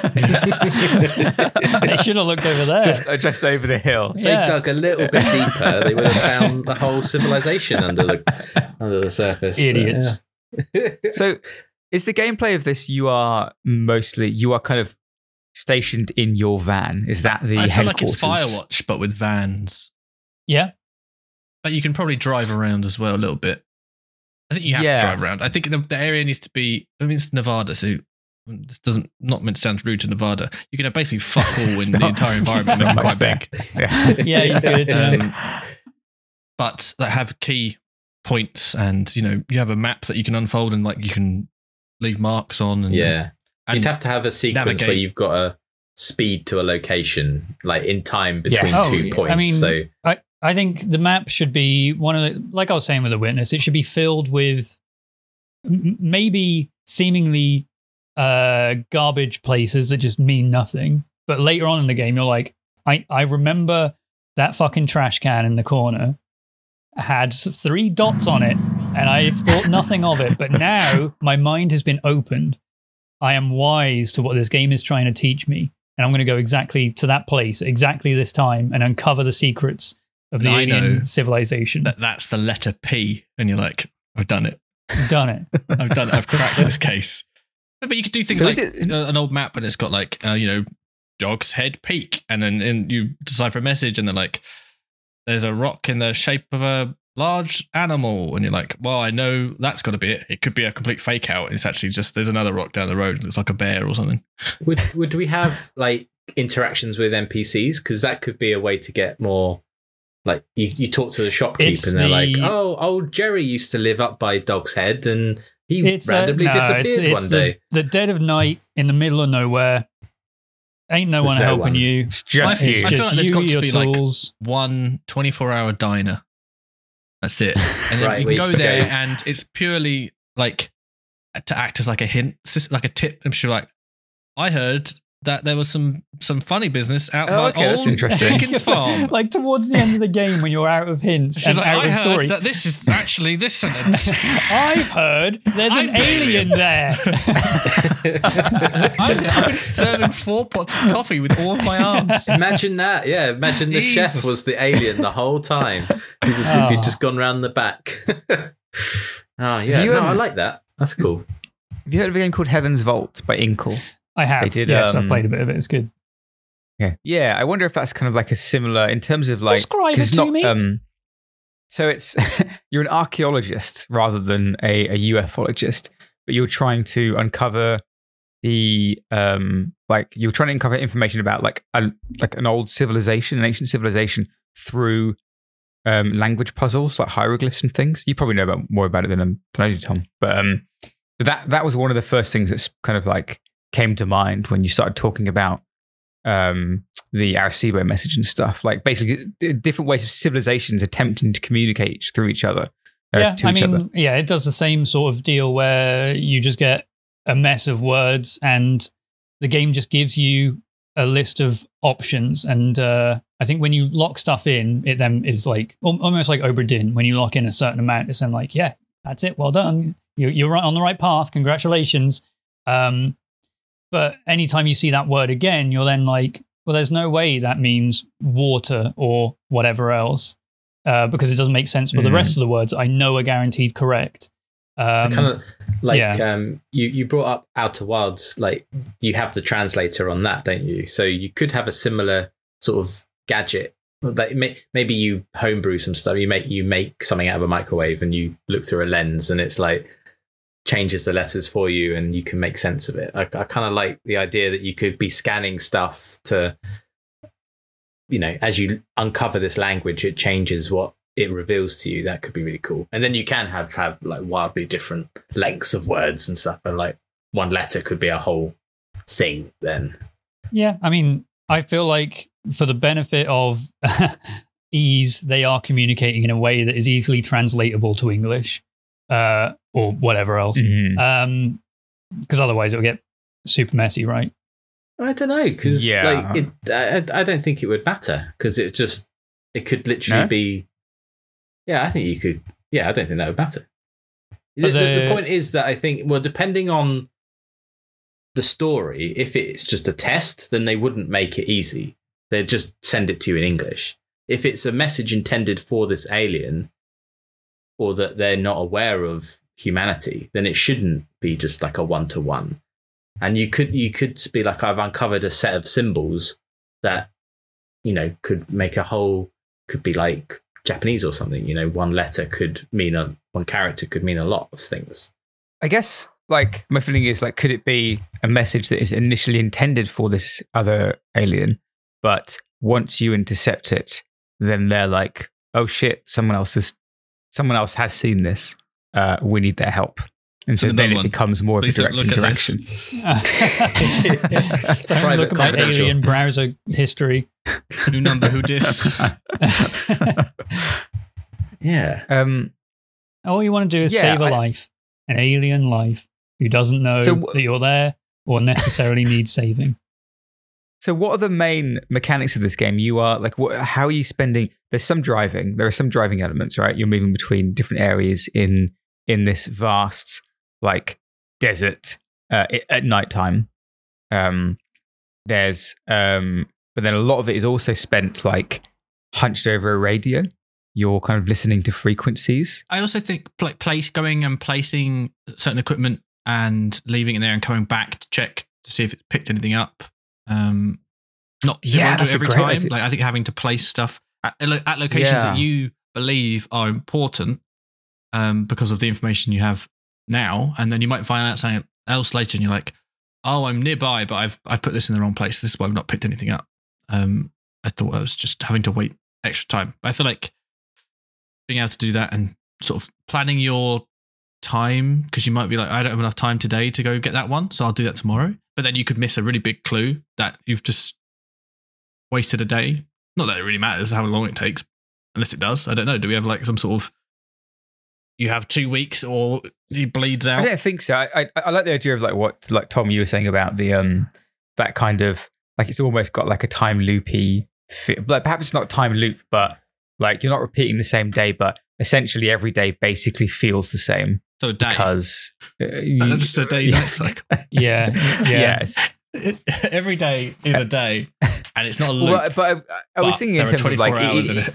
They should have looked over there. Just, uh, just over the hill. If they Yeah. dug a little bit deeper, they would have found the whole civilization under the under the surface. Idiots. But, yeah. So, is the gameplay of this? You are mostly you are kind of stationed in your van. Is that the I feel like headquarters? it's Firewatch, but with vans. Yeah. But you can probably drive around as well a little bit. I think you have Yeah. to drive around. I think the, the area needs to be. I mean, it's Nevada, so this doesn't not meant to sound rude to Nevada. You can have basically fuck all in It's the not- entire environment, not make it much quite there. big. Yeah. Yeah, you could. Um, Um, but that have key points, and you know you have a map that you can unfold and like you can leave marks on. And, Yeah. and You'd have to have a sequence navigate. where you've got a speed to a location, like in time between Yes. two Oh, points. I mean, so I, I think the map should be one of the, like I was saying with The Witness, it should be filled with m- maybe seemingly uh, garbage places that just mean nothing. But later on in the game, you're like, I, I remember that fucking trash can in the corner had three dots on it, and I thought nothing of it. But now my mind has been opened. I am wise to what this game is trying to teach me. And I'm going to go exactly to that place, exactly this time, and uncover the secrets of the I alien know civilization. that that's the letter P, and you're like, I've done it. I've done it. I've done it. I've cracked this case. But you could do things So like is it- uh, an old map, and it's got like, uh, you know, Dog's Head Peak, and then and you decipher a message, and they're like, there's a rock in the shape of a large animal, and you're like, well, I know that's got to be it. It could be a complete fake out. It's actually just there's another rock down the road. It looks like a bear or something. would would we have like interactions with N P Cs? Because that could be a way to get more. Like you, you talk to the shopkeep, It's and they're like, the- "Oh, old Jerry used to live up by Dog's Head, and he It's uh, randomly no, disappeared it's, it's one the, day." the dead of night in the middle of nowhere. Ain't no There's one no helping one. you. It's just I- you. It's I feel just like there's you, got to your be, like, tools. One twenty-four hour diner. That's it. And then Right, you where can you go can there, go- and it's purely like to act as like a hint, sys- like a tip. I'm sure, like I heard that there was some some funny business out Oh, by okay, that's old interesting. Jenkins Farm. Like towards the end of the game when you're out of hints She's and like, out I of heard story. that this is actually this sentence. I've heard there's an I'm alien there. I've, I've been serving four pots of coffee with all of my arms. Imagine that, yeah. Imagine the chef Jesus. was the alien the whole time. You just, If you'd Oh. just gone round the back. Oh yeah, Have you, no, um, I like that. That's cool. Have you heard of a game called Heaven's Vault by Inkle? I have. They did, yes, um, I've played a bit of it. It's good. Yeah, yeah. I wonder if that's kind of like a similar in terms of like. Describe 'cause it it's to not, me. Um, so it's you're an archaeologist rather than a, a ufologist, but you're trying to uncover the um like you're trying to uncover information about like a like an old civilization, an ancient civilization through um language puzzles like hieroglyphs and things. You probably know about more about it than, um, than I do, Tom. But um, but that that was one of the first things that's kind of like came to mind when you started talking about um the Arecibo message and stuff. Like basically d- different ways of civilizations attempting to communicate through each other. uh, Yeah, to I each mean, other. yeah, it does the same sort of deal where you just get a mess of words and the game just gives you a list of options. And uh, I think when you lock stuff in, it then is like al- almost like Obra Dinn. When you lock in a certain amount, it's then like, yeah, that's it. Well done. You, you're right on the right path. Congratulations. Um, but anytime you see that word again, you're then like, well, there's no way that means water or whatever else. Uh, because it doesn't make sense with the Mm. rest of the words I know are guaranteed correct. Um, kind of like yeah. um, you you brought up Outer Wilds. Like you have the translator on that, don't you? So you could have a similar sort of gadget. That may, maybe you homebrew some stuff. You make you make something out of a microwave, and you look through a lens, and it's like changes the letters for you, and you can make sense of it. I, I kind of like the idea that you could be scanning stuff to, you know, as you uncover this language, it changes what it reveals to you. That could be really cool. And then you can have have like wildly different lengths of words and stuff, but like one letter could be a whole thing then. Yeah, I mean, I feel like for the benefit of ease, they are communicating in a way that is easily translatable to English uh, or whatever else. Mhm. Um, because otherwise it'll get super messy, right? I don't know, because Yeah. like it, I, I don't think it would matter, because it just it could literally No? be. Yeah, I think you could. Yeah, I don't think that would matter. The, But the, the the- point is that I think, well, depending on the story, if it's just a test, then they wouldn't make it easy. They'd just send it to you in English. If it's a message intended for this alien, or that they're not aware of humanity, then it shouldn't be just like a one-to-one. And you could you could be like, I've uncovered a set of symbols that, you know, could make a whole, could be like Japanese or something. You know, one letter could mean a, one character could mean a lot of things. I guess, like, my feeling is, like, could it be a message that is initially intended for this other alien, but once you intercept it, then they're like, oh shit, someone else has, someone else has seen this. Uh, we need their help. And so then it one. becomes more Please of a direct interaction. Don't look at my alien browser history. New number, who dis? Yeah. Um, All you want to do is yeah, save a I, life, an alien life, who doesn't know so, that you're there or necessarily needs saving. So what are the main mechanics of this game? You are like, what, how are you spending? There's some driving. There are some driving elements, right? You're moving between different areas in in this vast, like, desert uh, at nighttime. Um, there's, um, but then a lot of it is also spent like hunched over a radio. You're kind of listening to frequencies. I also think like place going and placing certain equipment and leaving it there and coming back to check to see if it's picked anything up. Um, not yeah, do it every time. Idea. Like I think having to place stuff at, at locations yeah. that you believe are important um, because of the information you have now, and then you might find out something else later, and you're like, "Oh, I'm nearby, but I've I've put this in the wrong place. This is why I've not picked anything up." Um, I thought I was just having to wait extra time. But I feel like being able to do that and sort of planning your time, because you might be like, I don't have enough time today to go get that one, so I'll do that tomorrow. But then you could miss a really big clue that you've just wasted a day. Not that it really matters how long it takes, unless it does. I don't know. Do we have like some sort of, you have two weeks or he bleeds out? I don't think so. I, I, I like the idea of like what, like Tom, you were saying about the, um, that kind of, like it's almost got like a time loopy feel. Like perhaps it's not time loop, but like you're not repeating the same day, but essentially every day basically feels the same. So a day. Because uh, you, just a day night cycle. Yeah. yeah. Yes. Every day is a day, and it's not a loop. Well, but I, I was thinking in terms of like, hours is, in it.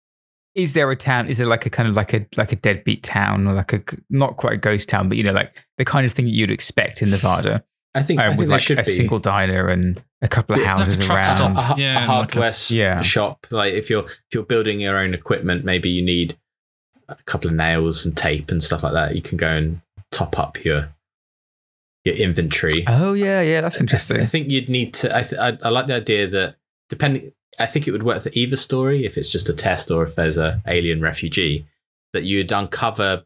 is there a town? Is there like a kind of like a like a deadbeat town, or like a not quite a ghost town, but you know, like the kind of thing that you'd expect in Nevada? I think, um, I think with there like should a be. single diner and a couple of Yeah, houses like a truck around. stop. A, Yeah, a hardware like a, yeah. shop. Like if you're if you're building your own equipment, maybe you need a couple of nails and tape and stuff like that. You can go and top up your your inventory. Oh yeah, yeah, that's interesting. I think you'd need to. I, th- I I like the idea that depending. I think it would work for either story if it's just a test or if there's a alien refugee, that you'd uncover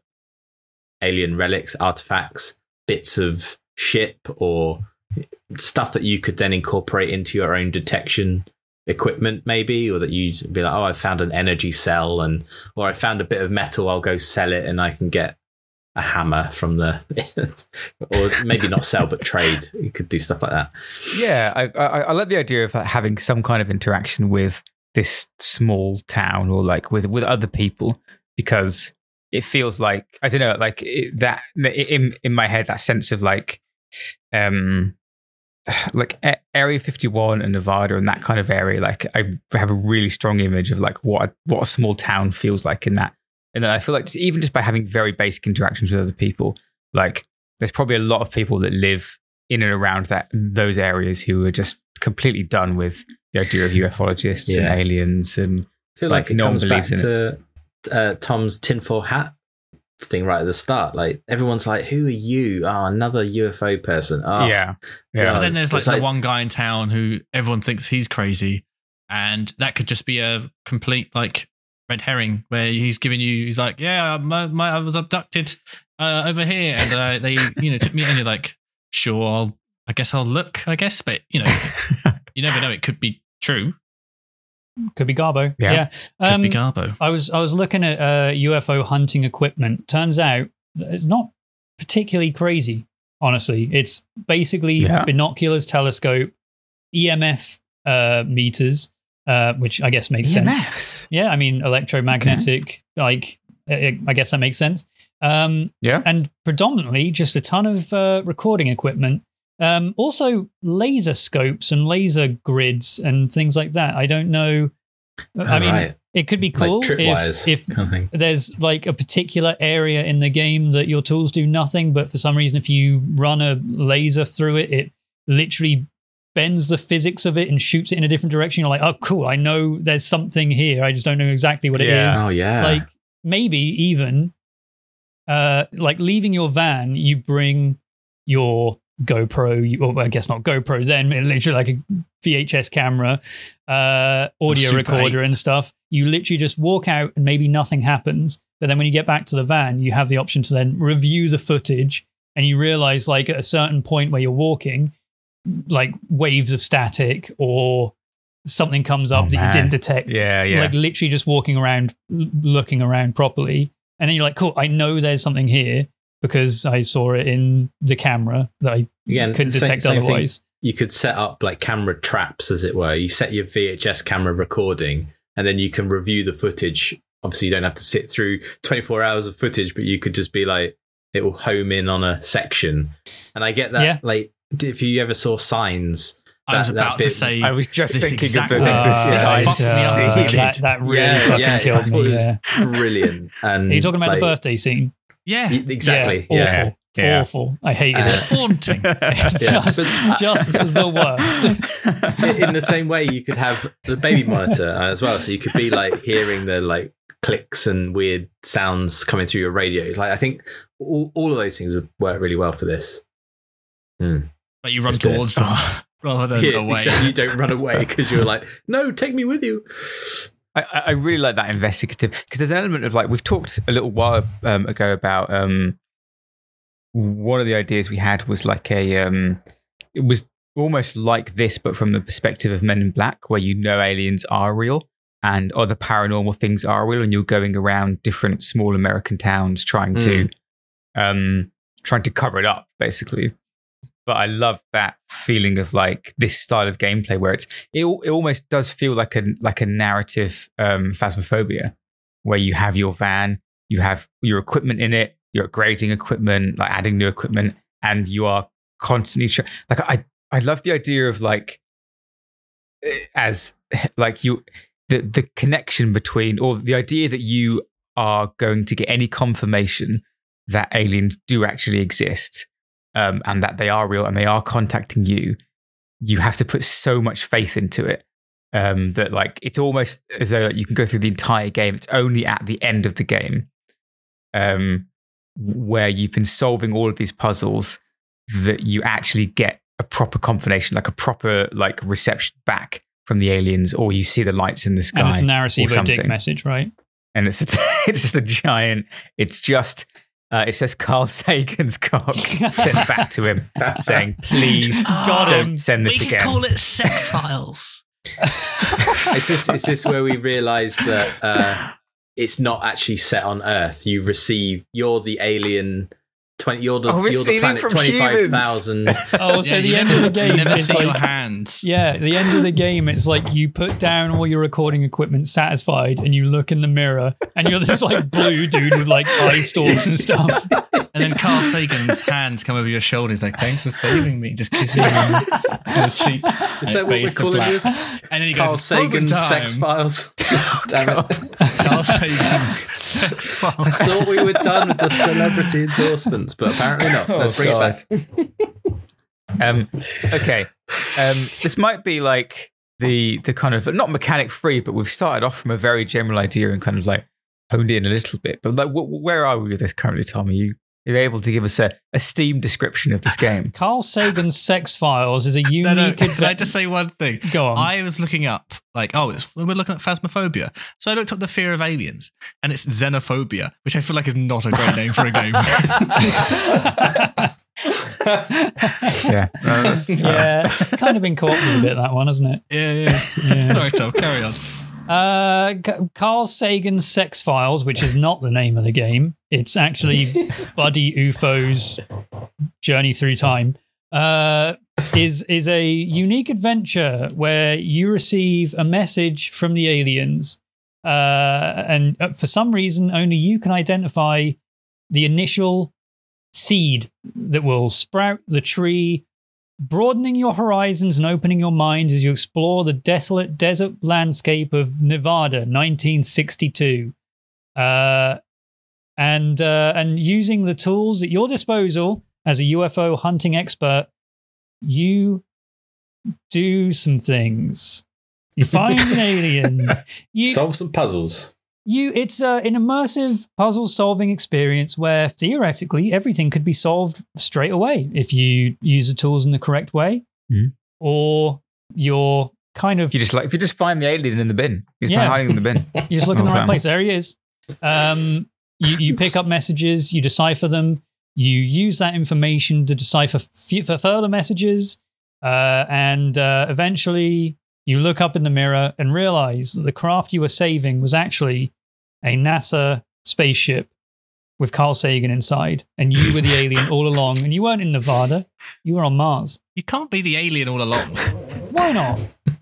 alien relics, artifacts, bits of ship or stuff that you could then incorporate into your own detection equipment, maybe, or that you'd be like, oh, I found an energy cell, and or I found a bit of metal, I'll go sell it and I can get a hammer from the or maybe not sell but trade. You could do stuff like that. Yeah, I, I I like the idea of having some kind of interaction with this small town or like with with other people, because it feels like, I don't know, like it, that in in my head, that sense of like um like Area fifty-one and Nevada and that kind of area, like I have a really strong image of like what a, what a small town feels like in that. And then I feel like just, even just by having very basic interactions with other people, like there's probably a lot of people that live in and around that those areas who are just completely done with the idea of ufologists Yeah. and aliens, and I feel like, like it no one comes back believes in it. to uh, Tom's tinfoil hat thing right at the start. Like everyone's like, "Who are you?" Oh, another U F O person. Oh, Yeah, yeah. But then there's like It's the like- one guy in town who everyone thinks he's crazy, and that could just be a complete like red herring where he's giving you, he's like, yeah, my, my, I was abducted uh, over here, and uh, they, you know, took me, and you're like, sure, I'll, I guess I'll look, I guess, but you know, you never know, it could be true. Could be Garbo. Yeah. Yeah. Could Um, be Garbo. I was I was looking at uh, U F O hunting equipment. Turns out it's not particularly crazy. Honestly, it's basically Yeah. binoculars, telescope, E M F uh, meters, uh, which I guess makes E M sense. Fs. Yeah, I mean electromagnetic. Like I I guess that makes sense. Um, Yeah. and predominantly just a ton of uh, recording equipment. Um, also, laser scopes and laser grids and things like that. I don't know. I Oh, mean, right. it could be cool Like tripwires if, kind of thing. if there's like a particular area in the game that your tools do nothing, but for some reason, if you run a laser through it, it literally bends the physics of it and shoots it in a different direction. You're like, oh, cool. I know there's something here. I just don't know exactly what it Yeah. is. Oh, yeah. Like maybe even uh, like leaving your van, you bring your GoPro, you, or I guess not GoPro then, literally like a V H S camera, uh, audio Super recorder eight. and stuff. You literally just walk out and maybe nothing happens. But then when you get back to the van, you have the option to then review the footage, and you realize like at a certain point where you're walking, like waves of static or something comes up Oh, that you man. didn't detect. Yeah, yeah. Like literally just walking around, l- looking around properly. And then you're like, cool, I know there's something here because I saw it in the camera that I Again, couldn't same- detect same thing. otherwise. You could set up like camera traps, as it were. You set your V H S camera recording, and then you can review the footage. Obviously, you don't have to sit through twenty-four hours of footage, but you could just be like, it will home in on a section. And I get that. Yeah. Like, if you ever saw Signs, I was that- that about to bit- say. I was just this thinking exact of this. thing. this This yeah, fucked me up it's- as a Uh, kid. that, that really Yeah, fucking yeah, I killed thought me. it was Yeah. brilliant. And Are you talking about like, the birthday scene? Yeah, y- Exactly. Yeah, Yeah. awful. Yeah. Awful. I hated Uh, it. haunting. Yeah, just, but- just the worst. In the same way, you could have the baby monitor uh, as well, so you could be like hearing the like clicks and weird sounds coming through your radios. Like I think all, all of those things would work really well for this. Hmm. But you run Just do it. towards them rather than Yeah, away. except you don't run away because you're like, no, take me with you. I, I really like that investigative because there's an element of like we've talked a little while um, ago about um, one of the ideas we had was like a um, it was almost like this but from the perspective of Men in Black, where you know aliens are real and other paranormal things are real, and you're going around different small American towns trying to um, trying to cover it up basically. But I love that feeling of like this style of gameplay where it's it, al- it almost does feel like a like a narrative um, Phasmophobia, where you have your van, you have your equipment in it, you're upgrading equipment, like adding new equipment, and you are constantly tr- like I I love the idea of like as like you the the connection between, or the idea that you are going to get any confirmation that aliens do actually exist. Um, and that they are real and they are contacting you, you have to put so much faith into it um, that like it's almost as though like, you can go through the entire game. It's only at the end of the game um, where you've been solving all of these puzzles that you actually get a proper confirmation, like a proper like reception back from the aliens, or you see the lights in the sky. And it's an or Arecibo dick something. message, right? And it's it's just a giant. It's just. Uh, it's just Carl Sagan's cock sent back to him saying, please Got don't him. send this we again. can call it Sex Files. Is this is this where we realise that uh, it's not actually set on Earth? You receive, you're the alien. Twenty, you're the Oh, you're the receiving planet from twenty-five thousand. Oh, so Yeah, the you end never, of the game you never is see like, your hands. yeah, the end of the game, it's like you put down all your recording equipment, satisfied, and you look in the mirror, and you're this like blue dude with like eye stalks and stuff. And then Carl Sagan's hands come over your shoulders, like, thanks for saving me. Just kissing you on the cheek. Is that what we're calling this? And then he Carl goes, Sagan's "Program sex time." files. Damn it! Carl Sagan's sex I files. thought we were done with the celebrity endorsements, but apparently not. Oh, Let's bring God. it back. Um, okay. Um, this might be like the the kind of not mechanic free, but we've started off from a very general idea and kind of like honed in a little bit. But like, wh- where are we with this currently, Tom? Are you You're able to give us a, a Steam description of this game. Carl Sagan's Sex Files is a unique. No, no. adve- Can I just say one thing? Go on. I was looking up, like, oh, it's, we're looking at Phasmophobia. So I looked up the fear of aliens, and it's Xenophobia, which I feel like is not a great name for a game. yeah, no, that's- yeah, kind of been co-opted a bit, that one, hasn't it? yeah, yeah. Yeah. Sorry, Tom, carry on. Uh, C- Carl Sagan's Sex Files, which is not the name of the game. It's actually Buddy Ufo's Journey Through Time. Uh, is is a unique adventure where you receive a message from the aliens, uh, and uh, for some reason, only you can identify the initial seed that will sprout the tree broadening your horizons and opening your mind as you explore the desolate desert landscape of Nevada, nineteen sixty-two. Uh, and uh, and using the tools at your disposal as a U F O hunting expert, you do some things. You find an alien. You solve some puzzles. You, it's uh, an immersive puzzle-solving experience where theoretically everything could be solved straight away if you use the tools in the correct way, mm-hmm. or you're kind of if you just like if you just find the alien in the bin, he's yeah. hiding in the bin. You just look in the right place. There he is. Um, you you pick up messages, you decipher them, you use that information to decipher f- for further messages, uh, and uh, eventually you look up in the mirror and realize that the craft you were saving was actually a NASA spaceship with Carl Sagan inside, and you were the alien all along, and you weren't in Nevada, you were on Mars. You can't be the alien all along. Why not?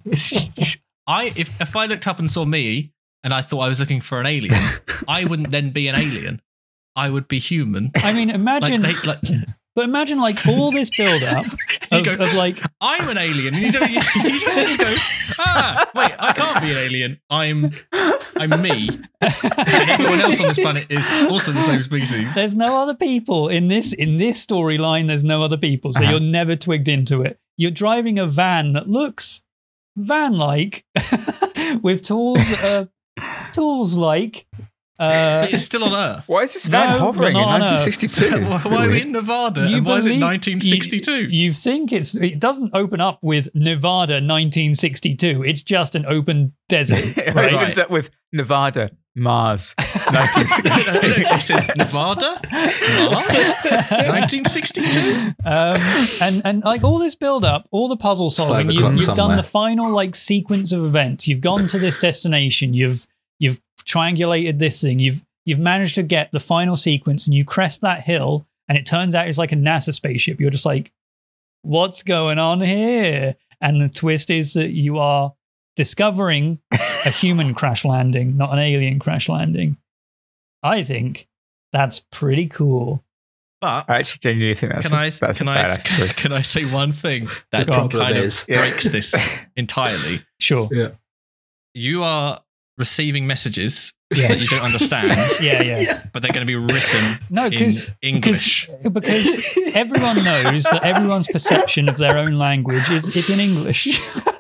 I if, if I looked up and saw me and I thought I was looking for an alien, I wouldn't then be an alien. I would be human. I mean, imagine... Like, they, like, But imagine like all this build up of, go, of like I'm an alien. And you don't you, you don't just go, ah, wait, I can't be an alien. I'm I'm me. And everyone else on this planet is also the same species. There's no other people in this in this storyline, there's no other people. So uh-huh. you're never twigged into it. You're driving a van that looks van like with tools that are tools like Uh, it's still on Earth. Why is this van no, hovering in nineteen sixty-two? why, why are we in Nevada? You and why believe, is it nineteen sixty-two? You, you think it's it doesn't open up with Nevada nineteen sixty-two. It's just an open desert. It right? opens up with Nevada, Mars, nineteen sixty-two. It says Nevada, Mars, nineteen sixty-two. Um, and and like all this build up, all the puzzle solving. You, you've somewhere. done the final like sequence of events. You've gone to this destination. You've you've triangulated this thing. You've you've managed to get the final sequence, and you crest that hill, and it turns out it's like a NASA spaceship. You're just like, what's going on here? And the twist is that you are discovering a human crash landing, not an alien crash landing. I think that's pretty cool. But I actually genuinely think that's can a, I that's can a I badass twist. can I say one thing that The problem kind is- of breaks this entirely? Sure. Yeah. You are receiving messages Yes. that you don't understand. Yeah, yeah. But they're going to be written No, in because English. because everyone knows that everyone's perception of their own language is it's in English.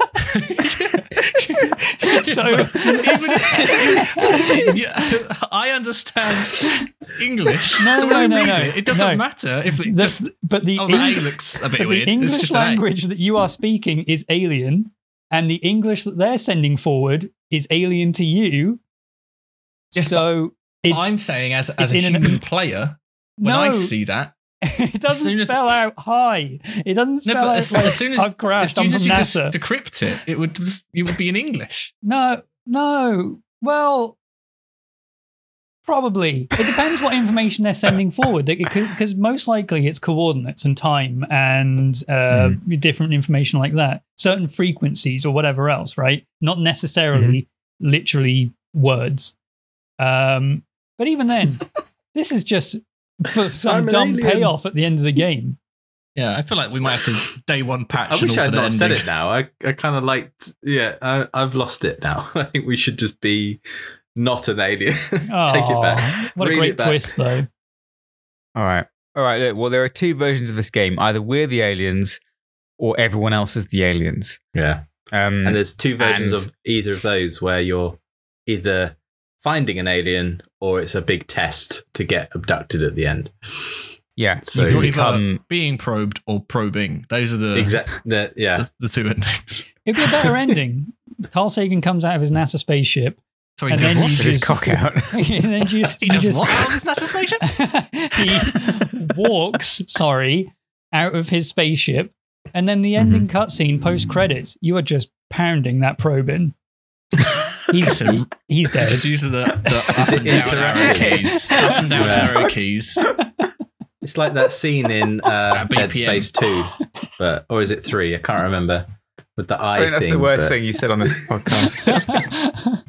So even if, you, I understand English. No, so no, when no, I read no, it, it doesn't no. matter if it The- just but the oh, the Eng- A looks a bit but weird. the English it's just an A. language that you are speaking is alien, and the English that they're sending forward is alien to you. Yes, so it's I'm saying as as a it's in an- human player, when No. I see that, it doesn't soon as- spell out hi. It doesn't no, spell but out as, like, as soon as I've crashed. as I'm soon from as you just NASA. decrypt it, it would just, it would be in English. No, no. Well, probably. It depends what information they're sending forward. Because most likely it's coordinates and time and uh, Mm. different information like that. Certain frequencies or whatever else, right? Not necessarily Mm-hmm. literally words. Um, but even then, this is just for some I'm an dumb alien. payoff at the end of the game. Yeah, I feel like we might have to day one patch. I an wish I had alternate not said ending. it now. I, I kind of liked, yeah, I, I've lost it now. I think we should just be not an alien. Take it back. Aw, What Read a great it back. twist, though. All right. All right. Look, well, there are two versions of this game. Either we're the aliens or everyone else is the aliens. Yeah. Um, And there's two versions and- of either of those where you're either finding an alien or it's a big test to get abducted at the end. yeah. So you You're can either become, being probed or probing. Those are the Exact. The, yeah. the, the two endings. It'd be a better ending. Carl Sagan comes out of his NASA spaceship. Sorry, And he then does you what? with his cock out. and then you just, He you does just- what out of his NASA spaceship? he walks, sorry, out of his spaceship, and then the ending cutscene post credits, you are just pounding that probe in. He's, Listen, he's dead. Just use the, the up and down arrow keys. Up and down arrow keys. It's like that scene in uh, At B Dead P M. Space two, but or is it three? I can't remember. With the eye I think that's thing. the worst but- thing you said on this podcast.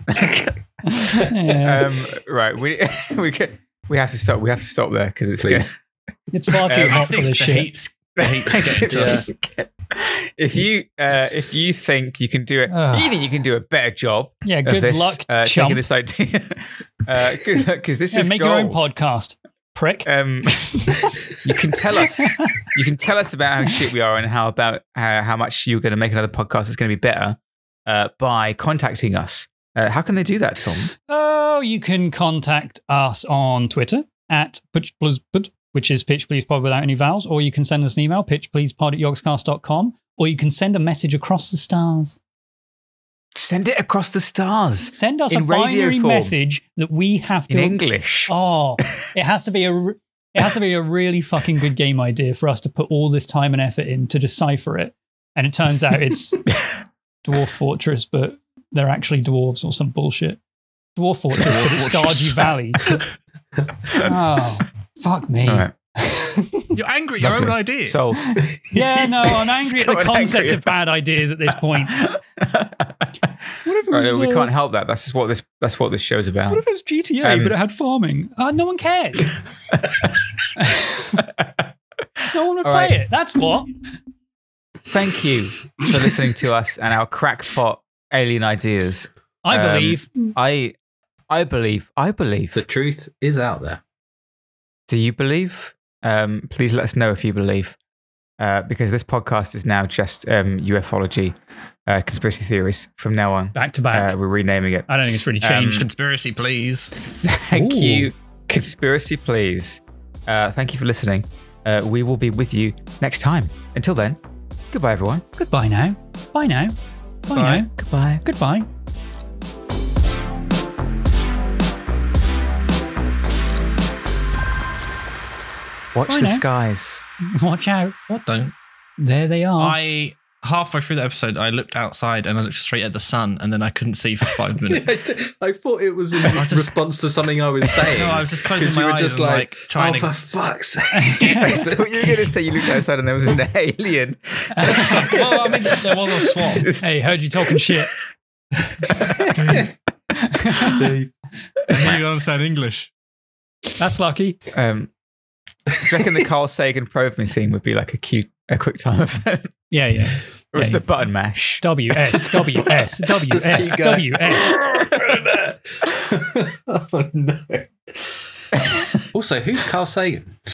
Yeah. um, right. We we can, we have to stop. We have to stop there because it's Please. It's far too Um, I hot for think the this shit. heat's, the heat's getting to us. if you uh, if you think you can do it, Ugh. you think you can do a better job. Yeah, of good this, luck, uh, chump. taking this idea. uh, good luck, because this Yeah, is make gold. your own podcast, prick. Um, you can tell us. You can tell us about how shit we are and how about how, how much you're going to make another podcast that's going to be better uh, by contacting us. Uh, how can they do that, Tom? Oh, you can contact us on Twitter at pitchpleasepod, which is pitchpleasepod without any vowels, or you can send us an email, pitchpleasepod at yogscast dot com, or you can send a message across the stars. Send it across the stars. Send us in a binary radio form. message that we have to In English. Oh, it has to be a it has to be a really fucking good game idea for us to put all this time and effort in to decipher it. And it turns out it's Dwarf Fortress, but they're actually dwarves or some bullshit. Dwarf Fortress, but it's Stardew Valley. Oh, fuck me. All right. You're angry at your own idea. So, Yeah, no, I'm angry at the Scott concept angry of bad ideas at this point. What if it Right, was, we uh, can't help that. That's just what this. That's what this show's about. What if it was G T A, Um, but it had farming? Uh, no one cares. No one would All play right. it. That's what. Thank you for listening to us and our crackpot alien ideas. I Um, believe. I, I believe. I believe. The truth is out there. Do you believe? Um, please let us know if you believe, uh, because this podcast is now just um, ufology, uh, conspiracy theories from now on. Back to back. Uh, we're renaming it. I don't think it's really changed. Um, Conspiracy, please. Thank Ooh. you, conspiracy, please. Uh, thank you for listening. Uh, we will be with you next time. Until then, goodbye, everyone. Goodbye now. Bye now. Bye, Bye. now. Goodbye. Goodbye. Watch Bye the now. skies. Watch out. What don't? There they are. I halfway through the episode, I looked outside and I looked straight at the sun, and then I couldn't see for five minutes. I thought it was in just- response to something I was saying. No, I was just closing 'Cause my you were eyes just and, like, like, trying oh, to- for fuck's sake. I thought you were going to say you looked outside and there was an alien. Well, I mean, there was a swan. Hey, heard you talking shit. Steve. Steve. You understand English? That's lucky. Um, do you reckon the Carl Sagan probe me scene would be like a cute, a quick time event? Yeah, yeah. Or it's Yeah, the button mash? W S, W S, W Just S, keep going. W S. Oh no. Also, who's Carl Sagan?